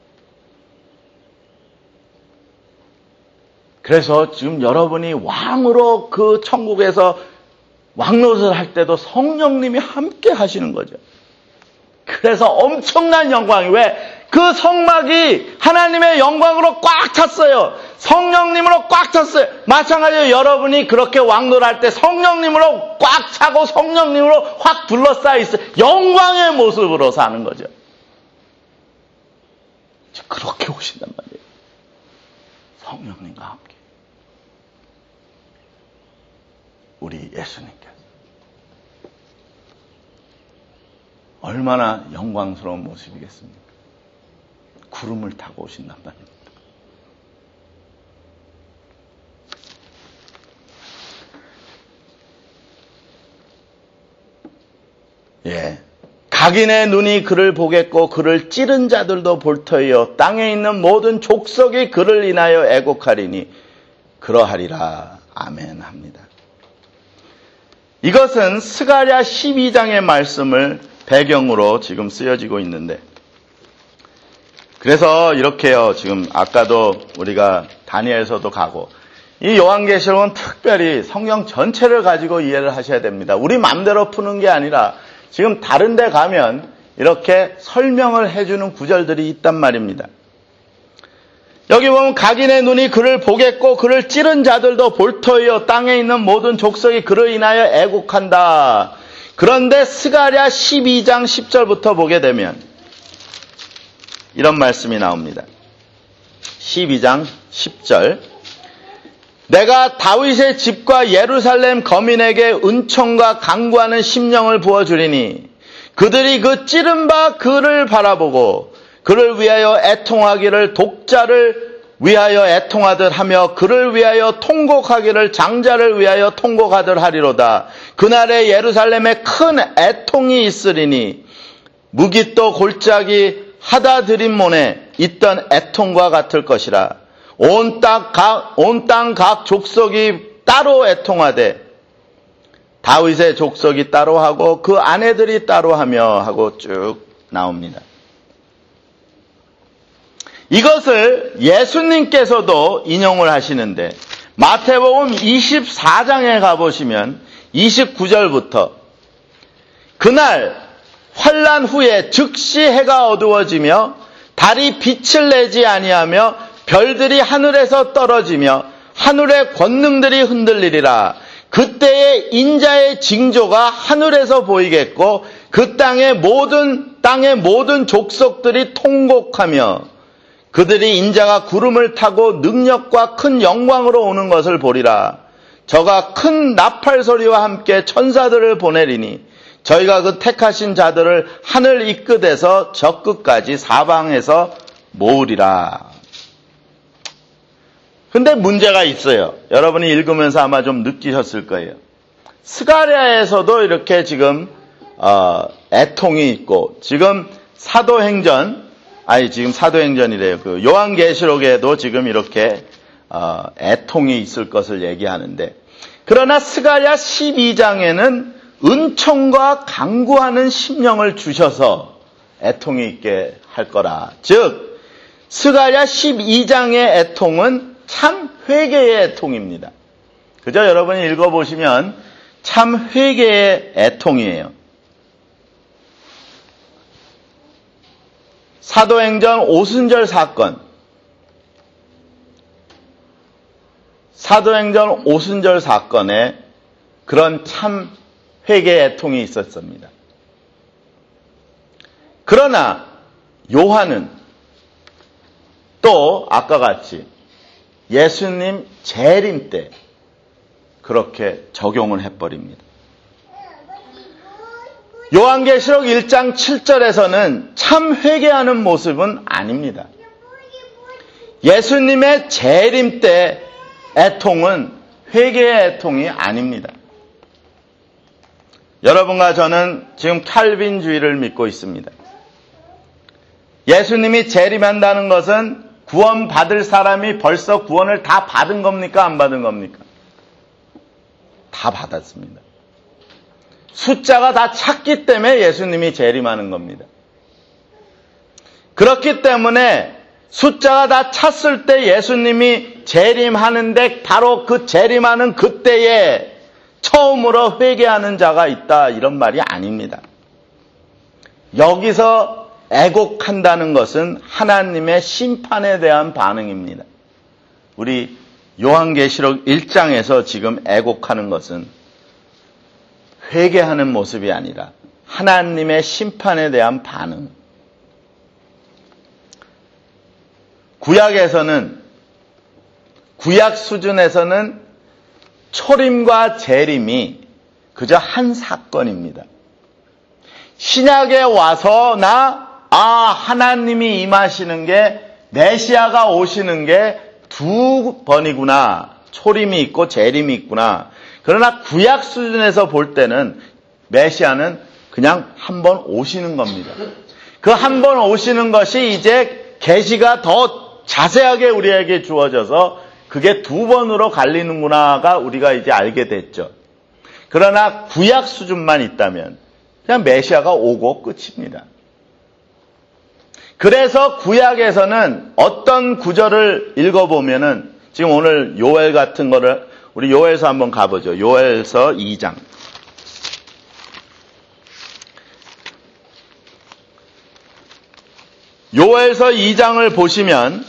그래서 지금 여러분이 왕으로 그 천국에서 왕노릇을 할 때도 성령님이 함께 하시는 거죠. 그래서 엄청난 영광이, 왜? 그 성막이 하나님의 영광으로 꽉 찼어요. 성령님으로 꽉 찼어요. 마찬가지로 여러분이 그렇게 왕노릇할 때 성령님으로 꽉 차고 성령님으로 확 둘러싸여 있어요. 영광의 모습으로 사는 거죠. 그렇게 오신단 말이에요. 성령님과 함께. 우리 예수님께서. 얼마나 영광스러운 모습이겠습니까? 구름을 타고 오신단 말입니다. 예. 각인의 눈이 그를 보겠고 그를 찌른 자들도 볼 터이요 땅에 있는 모든 족속이 그를 인하여 애곡하리니 그러하리라. 아멘 합니다. 이것은 스가랴 12장의 말씀을 배경으로 지금 쓰여지고 있는데, 그래서 이렇게요, 지금 아까도 우리가 다니엘서도 가고, 이 요한계시록은 특별히 성경 전체를 가지고 이해를 하셔야 됩니다. 우리 마음대로 푸는 게 아니라 지금 다른 데 가면 이렇게 설명을 해주는 구절들이 있단 말입니다. 여기 보면 각인의 눈이 그를 보겠고 그를 찌른 자들도 볼 터이요 땅에 있는 모든 족속이 그를 인하여 애곡한다. 그런데 스가랴 12장 10절부터 보게 되면 이런 말씀이 나옵니다. 12장 10절. 내가 다윗의 집과 예루살렘 거민에게 은총과 강구하는 심령을 부어주리니 그들이 그 찌른 바 그를 바라보고 그를 위하여 애통하기를 독자를 위하여 애통하듯 하며 그를 위하여 통곡하기를 장자를 위하여 통곡하듯 하리로다. 그날에 예루살렘에 큰 애통이 있으리니 무깃도 골짜기 하다드림몬에 있던 애통과 같을 것이라. 온 땅 각 족속이 따로 애통하되 다윗의 족속이 따로 하고 그 아내들이 따로 하며 하고 쭉 나옵니다. 이것을 예수님께서도 인용을 하시는데 마태복음 24장에 가보시면 29절부터 그날 환난 후에 즉시 해가 어두워지며 달이 빛을 내지 아니하며 별들이 하늘에서 떨어지며 하늘의 권능들이 흔들리리라. 그때에 인자의 징조가 하늘에서 보이겠고 그 땅의 모든 족속들이 통곡하며 그들이 인자가 구름을 타고 능력과 큰 영광으로 오는 것을 보리라. 저가 큰 나팔 소리와 함께 천사들을 보내리니 저희가 그 택하신 자들을 하늘 이 끝에서 저 끝까지 사방에서 모으리라. 근데 문제가 있어요. 여러분이 읽으면서 아마 좀 느끼셨을 거예요. 스가랴에서도 이렇게 지금 애통이 있고, 지금 사도행전이래요. 그 요한계시록에도 지금 이렇게 애통이 있을 것을 얘기하는데, 그러나 스가랴 12장에는 은총과 강구하는 심령을 주셔서 애통이 있게 할 거라. 즉 스가랴 12장의 애통은 참 회개의 애통입니다. 그저 여러분이 읽어보시면 참 회개의 애통이에요. 사도행전 오순절 사건, 사도행전 오순절 사건에 그런 참 회개의 애통이 있었습니다. 그러나 요한은 또 아까 같이 예수님 재림 때 그렇게 적용을 해버립니다. 요한계시록 1장 7절에서는 참 회개하는 모습은 아닙니다. 예수님의 재림 때 애통은 회개의 애통이 아닙니다. 여러분과 저는 지금 칼빈주의를 믿고 있습니다. 예수님이 재림한다는 것은 구원받을 사람이 벌써 구원을 다 받은 겁니까? 안 받은 겁니까? 다 받았습니다. 숫자가 다 찼기 때문에 예수님이 재림하는 겁니다. 그렇기 때문에 숫자가 다 찼을 때 예수님이 재림하는데 바로 그 재림하는 그때에 처음으로 회개하는 자가 있다, 이런 말이 아닙니다. 여기서 애곡한다는 것은 하나님의 심판에 대한 반응입니다. 우리 요한계시록 1장에서 지금 애곡하는 것은 회개하는 모습이 아니라 하나님의 심판에 대한 반응. 구약 수준에서는 초림과 재림이 그저 한 사건입니다. 신약에 와서 하나님이 임하시는 게, 메시아가 오시는 게 두 번이구나. 초림이 있고 재림이 있구나. 그러나 구약 수준에서 볼 때는 메시아는 그냥 한 번 오시는 겁니다. 그 한 번 오시는 것이 이제 계시가 더 자세하게 우리에게 주어져서 그게 두 번으로 갈리는구나가 우리가 이제 알게 됐죠. 그러나 구약 수준만 있다면 그냥 메시아가 오고 끝입니다. 그래서 구약에서는 어떤 구절을 읽어보면은, 지금 오늘 요엘 같은 거를 우리 요엘서 한번 가보죠. 요엘서 2장. 요엘서 2장을 보시면,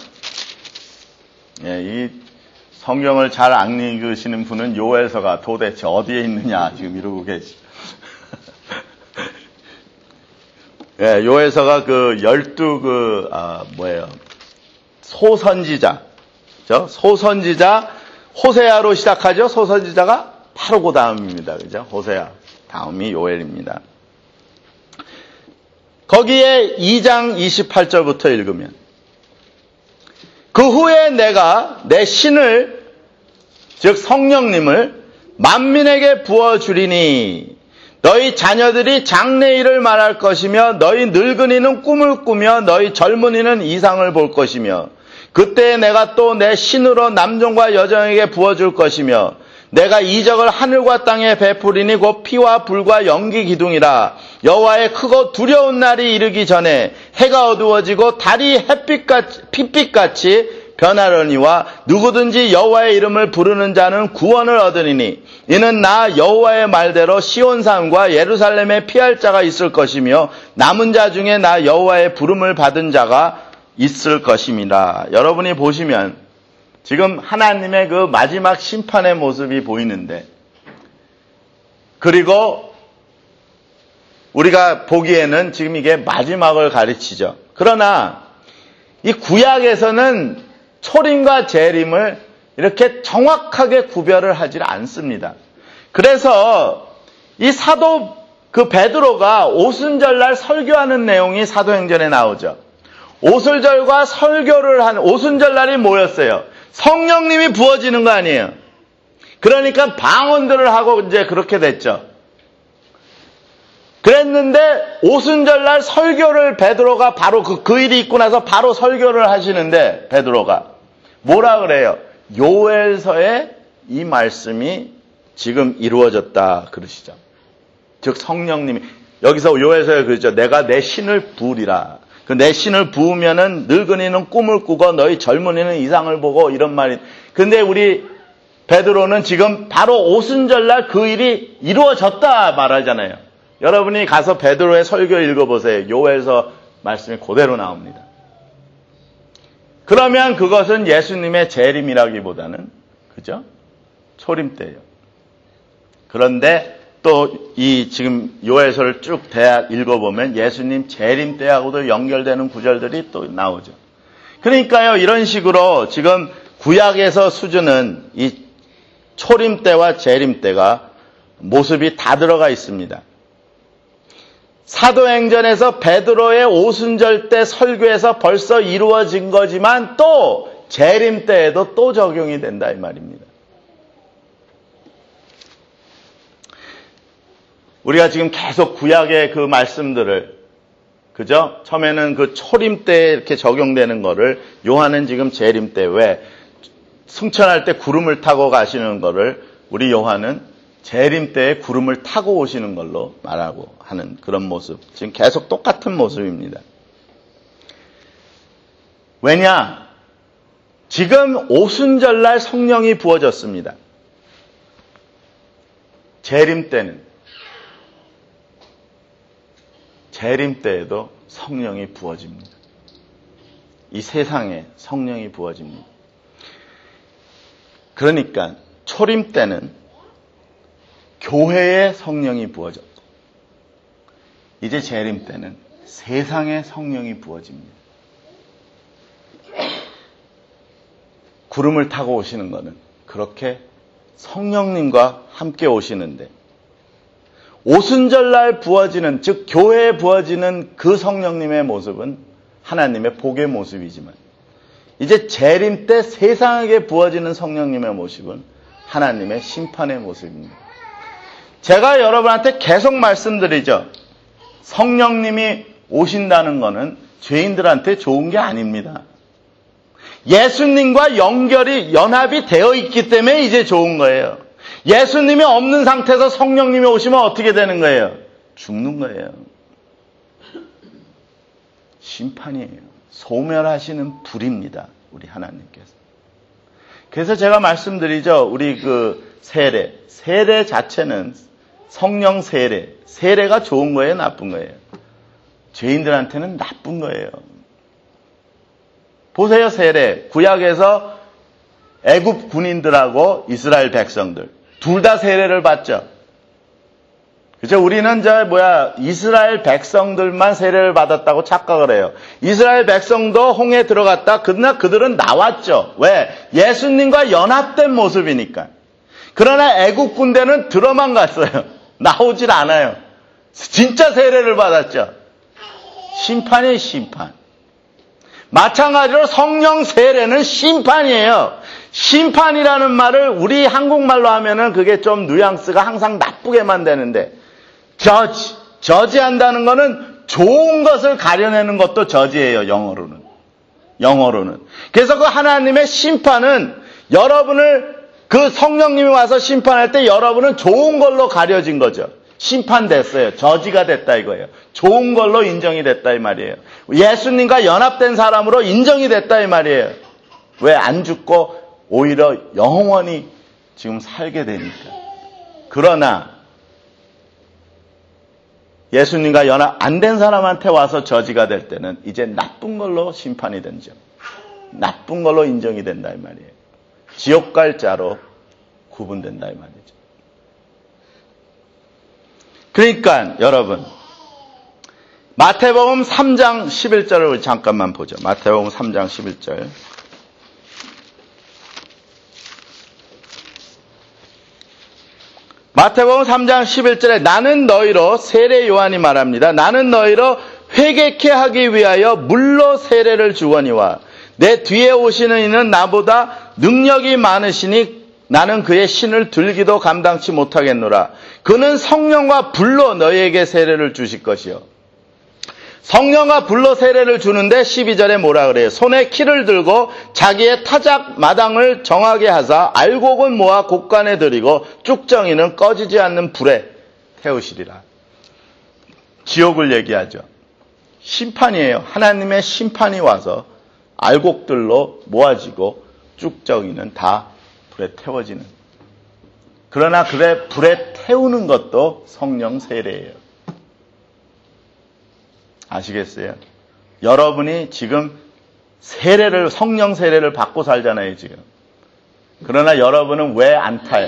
이 성경을 잘 안 읽으시는 분은 요엘서가 도대체 어디에 있느냐 지금 이러고 계시죠. 요엘서가 그 12 소선지자, 소선지자 호세아로 시작하죠. 소선지자가 바로 그 다음입니다. 그죠? 호세아 다음이 요엘입니다. 거기에 2장 28절부터 읽으면, 그 후에 내가 내 신을, 즉 성령님을 만민에게 부어주리니 너희 자녀들이 장래일을 말할 것이며 너희 늙은이는 꿈을 꾸며 너희 젊은이는 이상을 볼 것이며 그때 내가 또 내 신으로 남종과 여종에게 부어줄 것이며 내가 이적을 하늘과 땅에 베푸리니 곧 피와 불과 연기 기둥이라. 여호와의 크고 두려운 날이 이르기 전에 해가 어두워지고 달이 핏빛같이 변하려니와 누구든지 여호와의 이름을 부르는 자는 구원을 얻으리니 이는 나 여호와의 말대로 시온산과 예루살렘에 피할 자가 있을 것이며 남은 자 중에 나 여호와의 부름을 받은 자가 있을 것임이라. 여러분이 보시면 지금 하나님의 그 마지막 심판의 모습이 보이는데, 그리고 우리가 보기에는 지금 이게 마지막을 가르치죠. 그러나 이 구약에서는 초림과 재림을 이렇게 정확하게 구별을 하질 않습니다. 그래서 이 사도 베드로가 오순절날 설교하는 내용이 사도행전에 나오죠. 오순절과 설교를 한 오순절날이 뭐였어요? 성령님이 부어지는 거 아니에요. 그러니까 방언들을 하고 이제 그렇게 됐죠. 그랬는데 오순절날 설교를 베드로가 바로 그 일이 있고 나서 바로 설교를 하시는데 베드로가 뭐라 그래요? 요엘서에 이 말씀이 지금 이루어졌다 그러시죠. 즉 성령님이 여기서 요엘서에 그러죠. 내가 내 신을 부으리라. 그 내 신을 부으면은 늙은이는 꿈을 꾸고 너희 젊은이는 이상을 보고 이런 말이. 근데 우리 베드로는 지금 바로 오순절날 그 일이 이루어졌다 말하잖아요. 여러분이 가서 베드로의 설교 읽어보세요. 요엘서 말씀이 그대로 나옵니다. 그러면 그것은 예수님의 재림이라기보다는 그죠? 초림 때예요. 그런데 또 이 지금 요엘서를 쭉 읽어보면 예수님 재림 때하고도 연결되는 구절들이 또 나오죠. 그러니까요, 이런 식으로 지금 구약에서 수준은 이 초림 때와 재림 때가 모습이 다 들어가 있습니다. 사도행전에서 베드로의 오순절 때 설교에서 벌써 이루어진 거지만 또 재림 때에도 또 적용이 된다 이 말입니다. 우리가 지금 계속 구약의 그 말씀들을 그죠? 처음에는 그 초림 때 이렇게 적용되는 거를 요한은 지금 재림 때 왜 승천할 때 구름을 타고 가시는 거를 우리 요한은 재림 때에 구름을 타고 오시는 걸로 말하고 하는 그런 모습. 지금 계속 똑같은 모습입니다. 왜냐? 지금 오순절날 성령이 부어졌습니다. 재림 때에도 성령이 부어집니다. 이 세상에 성령이 부어집니다. 그러니까 초림 때는 교회에 성령이 부어졌고 이제 재림 때는 세상에 성령이 부어집니다. 구름을 타고 오시는 것은 그렇게 성령님과 함께 오시는데 오순절날 부어지는 즉 교회에 부어지는 그 성령님의 모습은 하나님의 복의 모습이지만 이제 재림 때 세상에게 부어지는 성령님의 모습은 하나님의 심판의 모습입니다. 제가 여러분한테 계속 말씀드리죠. 성령님이 오신다는 것은 죄인들한테 좋은 게 아닙니다. 예수님과 연합이 되어 있기 때문에 이제 좋은 거예요. 예수님이 없는 상태에서 성령님이 오시면 어떻게 되는 거예요? 죽는 거예요. 심판이에요. 소멸하시는 불입니다. 우리 하나님께서. 그래서 제가 말씀드리죠. 우리 그 세례 자체는 성령 세례가 좋은 거예요? 나쁜 거예요? 죄인들한테는 나쁜 거예요. 보세요, 세례. 구약에서 애굽 군인들하고 이스라엘 백성들. 둘 다 세례를 받죠. 그죠? 우리는 이스라엘 백성들만 세례를 받았다고 착각을 해요. 이스라엘 백성도 홍해에 들어갔다. 그러나 그들은 나왔죠. 왜? 예수님과 연합된 모습이니까. 그러나 애국 군대는 들어만 갔어요. 나오질 않아요. 진짜 세례를 받았죠. 심판이에요, 심판. 마찬가지로 성령 세례는 심판이에요. 심판이라는 말을 우리 한국말로 하면은 그게 좀 뉘앙스가 항상 나쁘게만 되는데 저지한다는 거는 좋은 것을 가려내는 것도 저지예요. 영어로는. 그래서 그 하나님의 심판은 여러분을 그 성령님이 와서 심판할 때 여러분은 좋은 걸로 가려진 거죠. 심판됐어요. 저지가 됐다 이거예요. 좋은 걸로 인정이 됐다 이 말이에요. 예수님과 연합된 사람으로 인정이 됐다 이 말이에요. 왜 안 죽고 오히려 영원히 지금 살게 되니까. 그러나 예수님과 연합 안 된 사람한테 와서 저지가 될 때는 이제 나쁜 걸로 심판이 된죠. 나쁜 걸로 인정이 된다 이 말이에요. 지옥 갈 자로 구분된다 이 말이죠. 그러니까 여러분 마태복음 3장 11절을 잠깐만 보죠. 마태복음 3장 11절. 마태복음 3장 11절에 나는 너희로 세례 요한이 말합니다. 나는 너희로 회개케 하기 위하여 물로 세례를 주거니와 내 뒤에 오시는 이는 나보다 능력이 많으시니 나는 그의 신을 들기도 감당치 못하겠노라. 그는 성령과 불로 너희에게 세례를 주실 것이요. 성령과 불로 세례를 주는데 12절에 뭐라 그래요? 손에 키를 들고 자기의 타작 마당을 정하게 하사 알곡은 모아 곡간에 들이고 쭉정이는 꺼지지 않는 불에 태우시리라. 지옥을 얘기하죠. 심판이에요. 하나님의 심판이 와서 알곡들로 모아지고 쭉정이는 다 불에 태워지는. 그러나 그래 불에 태우는 것도 성령 세례예요. 아시겠어요? 여러분이 지금 성령 세례를 받고 살잖아요, 지금. 그러나 여러분은 왜 안 타요?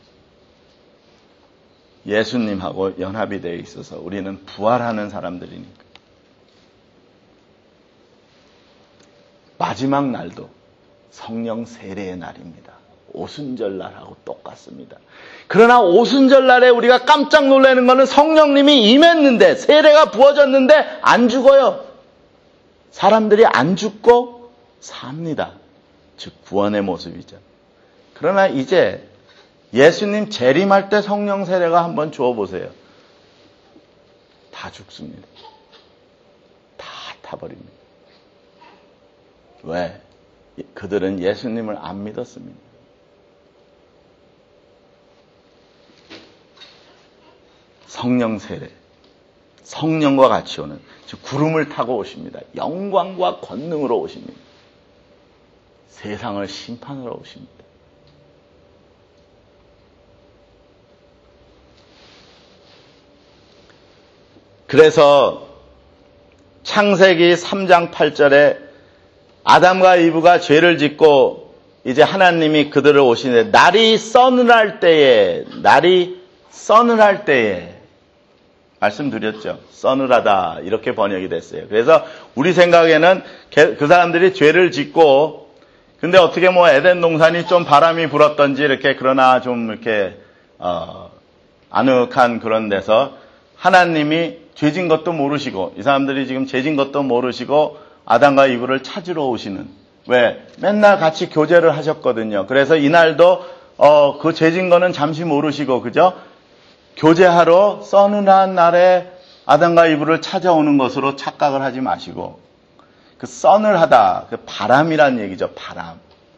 예수님하고 연합이 되어 있어서 우리는 부활하는 사람들이니까. 마지막 날도 성령 세례의 날입니다. 오순절날하고 똑같습니다. 그러나 오순절날에 우리가 깜짝 놀라는 것은 성령님이 임했는데 세례가 부어졌는데 안 죽어요. 사람들이 안 죽고 삽니다. 즉 구원의 모습이죠. 그러나 이제 예수님 재림할 때 성령 세례가 한번 주어보세요. 다 죽습니다. 다 타버립니다. 왜? 그들은 예수님을 안 믿었습니다. 성령 세례, 성령과 같이 오는, 즉 구름을 타고 오십니다. 영광과 권능으로 오십니다. 세상을 심판하러 오십니다. 그래서 창세기 3장 8절에 아담과 이브가 죄를 짓고 이제 하나님이 그들을 오시는데 날이 서늘할 때에 말씀드렸죠. 서늘하다 이렇게 번역이 됐어요. 그래서 우리 생각에는 그 사람들이 죄를 짓고 근데 어떻게 뭐 에덴 동산이 좀 바람이 불었던지 이렇게 그러나 좀 이렇게 아늑한 그런 데서 하나님이 죄진 것도 모르시고 이 사람들이 지금 죄진 것도 모르시고 아담과 이브를 찾으러 오시는 왜? 맨날 같이 교제를 하셨거든요. 그래서 이날도 그 죄진 거는 잠시 모르시고 그죠? 교제하러 서늘한 날에 아담과 이브를 찾아오는 것으로 착각을 하지 마시고 그 서늘하다, 그 바람이란 얘기죠. 바람.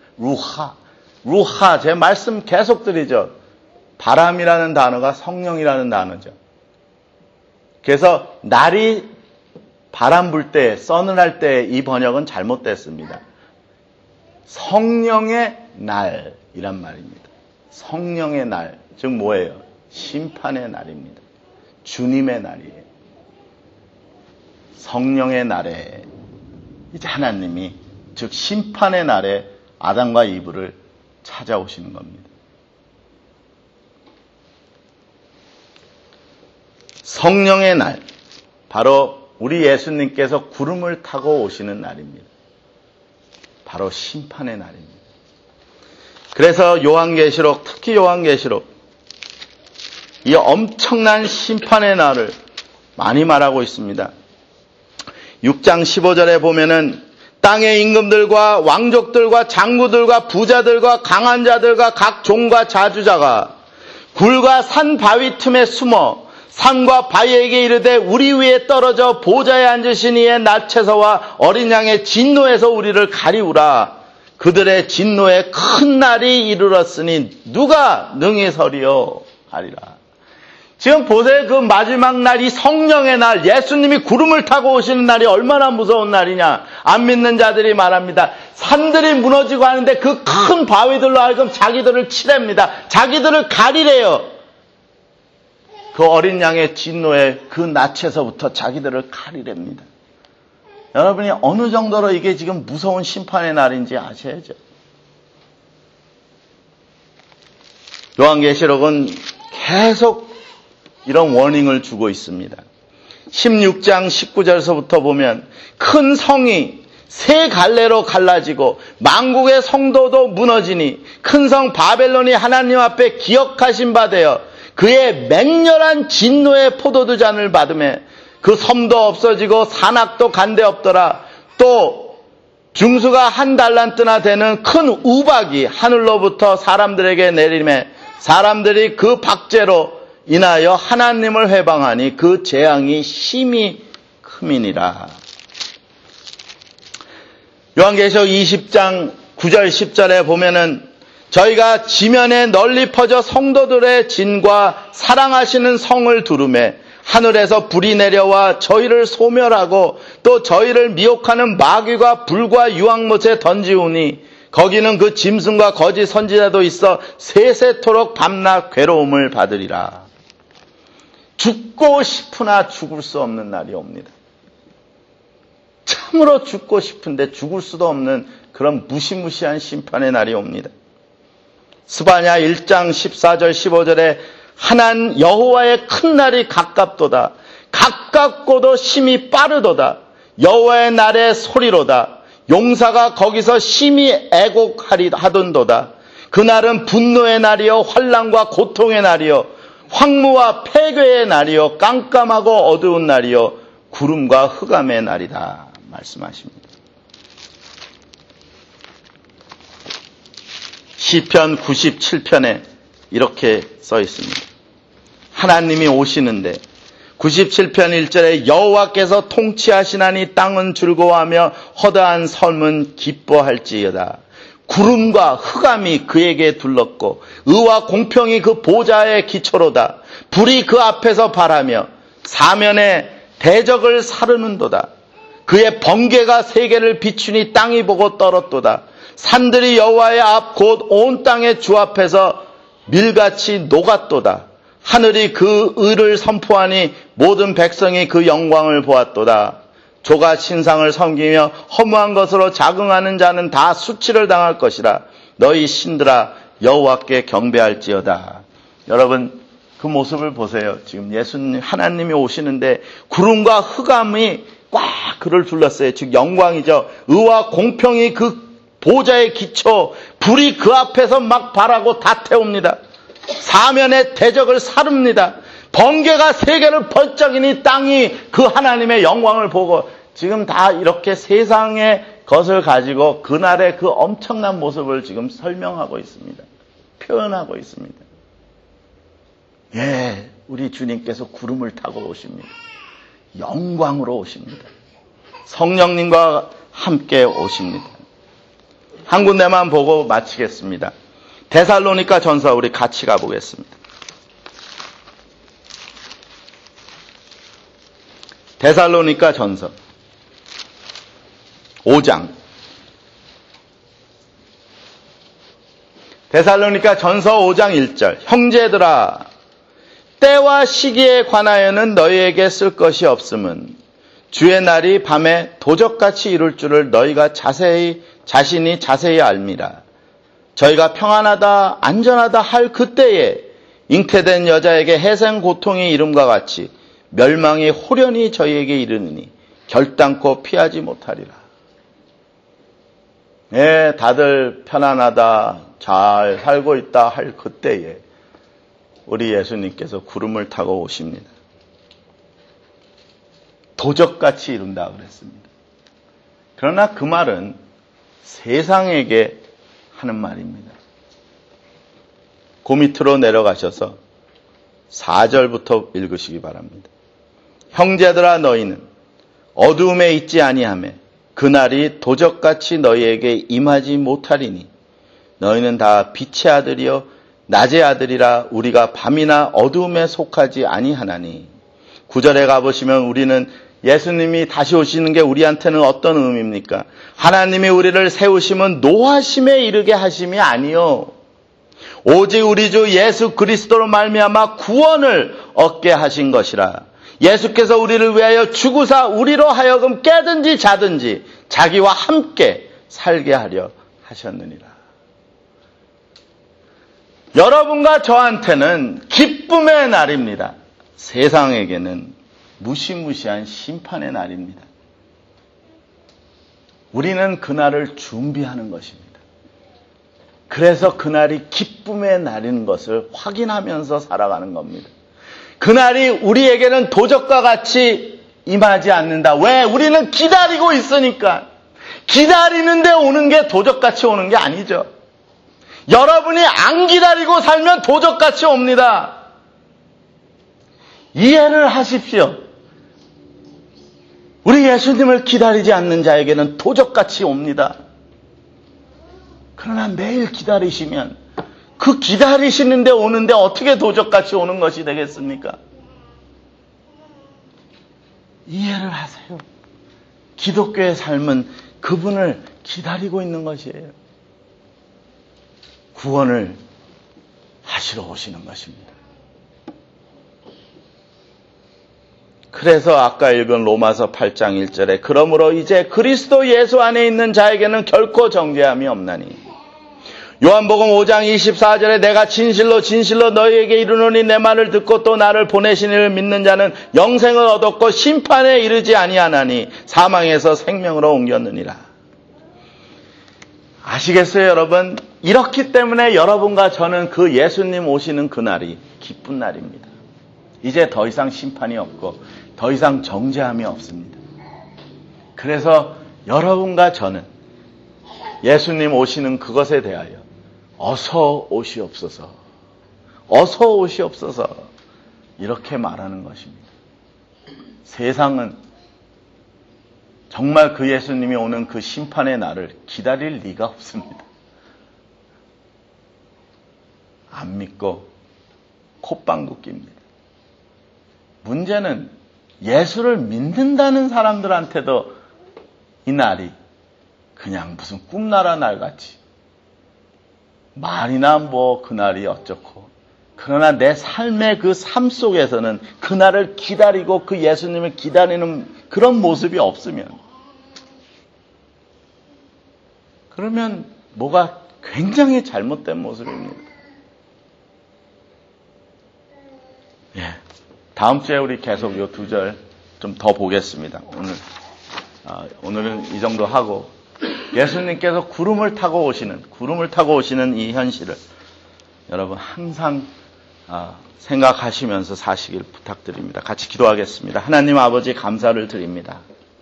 루하. 제 말씀 계속 드리죠. 바람이라는 단어가 성령이라는 단어죠. 그래서 날이 바람 불 때, 서늘할 때 이 번역은 잘못됐습니다. 성령의 날이란 말입니다. 성령의 날, 즉 뭐예요? 심판의 날입니다. 주님의 날이에요. 성령의 날에 이제 하나님이 즉 심판의 날에 아담과 이브를 찾아오시는 겁니다. 성령의 날, 바로 우리 예수님께서 구름을 타고 오시는 날입니다. 바로 심판의 날입니다. 그래서 요한계시록, 특히 요한계시록 이 엄청난 심판의 날을 많이 말하고 있습니다. 6장 15절에 보면은 땅의 임금들과 왕족들과 장구들과 부자들과 강한 자들과 각 종과 자주자가 굴과 산 바위 틈에 숨어 산과 바위에게 이르되 우리 위에 떨어져 보좌에 앉으신 이의 나체서와 어린 양의 진노에서 우리를 가리우라. 그들의 진노에 큰 날이 이르렀으니 누가 능히 서리요 하리라. 지금 보세요. 그 마지막 날이 성령의 날, 예수님이 구름을 타고 오시는 날이 얼마나 무서운 날이냐. 안 믿는 자들이 말합니다. 산들이 무너지고 하는데 그 큰 바위들로 하여금 자기들을 치렵니다. 자기들을 가리래요. 그 어린 양의 진노에 그 낯에서부터 자기들을 가리랍니다. 여러분이 어느 정도로 이게 지금 무서운 심판의 날인지 아셔야죠. 요한계시록은 계속 이런 워닝을 주고 있습니다. 16장 19절서부터 보면 큰 성이 세 갈래로 갈라지고 만국의 성도도 무너지니 큰 성 바벨론이 하나님 앞에 기억하신 바 되어 그의 맹렬한 진노의 포도주 잔을 받으며 그 섬도 없어지고 산악도 간데 없더라. 또 중수가 1달란트나 되는 큰 우박이 하늘로부터 사람들에게 내림에 사람들이 그 박제로 인하여 하나님을 회방하니 그 재앙이 심히 큼이니라. 요한계시록 20장 9절 10절에 보면은 저희가 지면에 널리 퍼져 성도들의 진과 사랑하시는 성을 두르매 하늘에서 불이 내려와 저희를 소멸하고 또 저희를 미혹하는 마귀가 불과 유황못에 던지우니 거기는 그 짐승과 거짓 선지자도 있어 세세토록 밤낮 괴로움을 받으리라. 죽고 싶으나 죽을 수 없는 날이 옵니다. 참으로 죽고 싶은데 죽을 수도 없는 그런 무시무시한 심판의 날이 옵니다. 스바냐 1장 14절 15절에 하나님 여호와의 큰 날이 가깝도다. 가깝고도 심히 빠르도다. 여호와의 날의 소리로다. 용사가 거기서 심히 애곡하던도다. 그날은 분노의 날이요 환난과 고통의 날이요 황무와 폐괴의 날이요 깜깜하고 어두운 날이요 구름과 흑암의 날이다 말씀하십니다. 시편 97편에 이렇게 써 있습니다. 하나님이 오시는데 97편 1절에 여호와께서 통치하시나니 땅은 즐거워하며 허다한 섬은 기뻐할지어다. 구름과 흑암이 그에게 둘렀고 의와 공평이 그 보좌의 기초로다. 불이 그 앞에서 발하며 사면에 대적을 사르는도다. 그의 번개가 세계를 비추니 땅이 보고 떨었도다. 산들이 여호와의 앞 곧 온 땅의 주 앞에서 밀같이 녹았도다. 하늘이 그 의를 선포하니 모든 백성이 그 영광을 보았도다. 조가 신상을 섬기며 허무한 것으로 자긍하는 자는 다 수치를 당할 것이라. 너희 신들아 여호와께 경배할지어다. 여러분 그 모습을 보세요. 지금 예수님 하나님이 오시는데 구름과 흑암이 꽉 그를 둘렀어요. 즉 영광이죠. 의와 공평이 그 보좌의 기초, 불이 그 앞에서 막 발하고 다 태웁니다. 사면의 대적을 사릅니다. 번개가 세계를 번쩍이니 땅이 그 하나님의 영광을 보고 지금 다 이렇게 세상의 것을 가지고 그날의 그 엄청난 모습을 지금 설명하고 있습니다. 표현하고 있습니다. 예, 우리 주님께서 구름을 타고 오십니다. 영광으로 오십니다. 성령님과 함께 오십니다. 한 군데만 보고 마치겠습니다. 데살로니가 전서 우리 같이 가보겠습니다. 데살로니가 전서 5장. 데살로니가 전서 5장 1절. 형제들아, 때와 시기에 관하여는 너희에게 쓸 것이 없음은 주의 날이 밤에 도적같이 이룰 줄을 너희가 자신이 자세히 알미라. 저희가 평안하다 안전하다 할 그때에 잉태된 여자에게 해생 고통이 이름과 같이 멸망이 호련히 저희에게 이르느니 결단코 피하지 못하리라. 네, 다들 편안하다 잘 살고 있다 할 그때에 우리 예수님께서 구름을 타고 오십니다. 도적같이 이룬다 그랬습니다. 그러나 그 말은 세상에게 하는 말입니다. 그 밑으로 내려가셔서 4절부터 읽으시기 바랍니다. 형제들아 너희는 어두움에 있지 아니하며 그날이 도적같이 너희에게 임하지 못하리니 너희는 다 빛의 아들이요 낮의 아들이라 우리가 밤이나 어두움에 속하지 아니하나니. 9절에 가보시면 우리는 예수님이 다시 오시는 게 우리한테는 어떤 의미입니까? 하나님이 우리를 세우심은 노하심에 이르게 하심이 아니요 오직 우리 주 예수 그리스도로 말미암아 구원을 얻게 하신 것이라. 예수께서 우리를 위하여 죽으사 우리로 하여금 깨든지 자든지 자기와 함께 살게 하려 하셨느니라. 여러분과 저한테는 기쁨의 날입니다. 세상에게는 무시무시한 심판의 날입니다. 우리는 그날을 준비하는 것입니다. 그래서 그날이 기쁨의 날인 것을 확인하면서 살아가는 겁니다. 그날이 우리에게는 도적과 같이 임하지 않는다. 왜? 우리는 기다리고 있으니까. 기다리는데 오는 게 도적같이 오는 게 아니죠. 여러분이 안 기다리고 살면 도적같이 옵니다. 이해를 하십시오. 우리 예수님을 기다리지 않는 자에게는 도적같이 옵니다. 그러나 매일 기다리시면 그 기다리시는데 오는데 어떻게 도적같이 오는 것이 되겠습니까? 이해를 하세요. 기독교의 삶은 그분을 기다리고 있는 것이에요. 구원을 하시러 오시는 것입니다. 그래서 아까 읽은 로마서 8장 1절에 그러므로 이제 그리스도 예수 안에 있는 자에게는 결코 정죄함이 없나니 요한복음 5장 24절에 내가 진실로 너희에게 이르노니 내 말을 듣고 또 나를 보내신 이를 믿는 자는 영생을 얻었고 심판에 이르지 아니하나니 사망에서 생명으로 옮겼느니라. 아시겠어요, 여러분? 이렇기 때문에 여러분과 저는 그 예수님 오시는 그날이 기쁜 날입니다. 이제 더 이상 심판이 없고 더 이상 정죄함이 없습니다. 그래서 여러분과 저는 예수님 오시는 그것에 대하여 어서 오시옵소서, 어서 오시옵소서 이렇게 말하는 것입니다. 세상은 정말 그 예수님이 오는 그 심판의 날을 기다릴 리가 없습니다. 안 믿고 콧방귀 낍니다. 문제는 예수를 믿는다는 사람들한테도 이 날이 그냥 무슨 꿈나라 날같이 말이나 뭐 그날이 어쩌고, 그러나 내 삶의 그 삶 속에서는 그날을 기다리고 그 예수님을 기다리는 그런 모습이 없으면, 그러면 뭐가 굉장히 잘못된 모습입니다. 예. 다음 주에 우리 계속 이 2절 좀 더 보겠습니다. 오늘은 이 정도 하고, 예수님께서 구름을 타고 오시는 이 현실을 여러분 항상 생각하시면서 사시길 부탁드립니다. 같이 기도하겠습니다. 하나님 아버지 감사를 드립니다.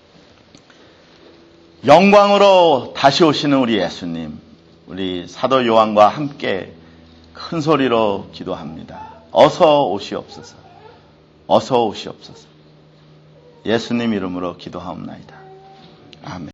영광으로 다시 오시는 우리 예수님, 우리 사도 요한과 함께 큰 소리로 기도합니다. 어서 오시옵소서. 어서 오시옵소서. 예수님 이름으로 기도하옵나이다. 아멘.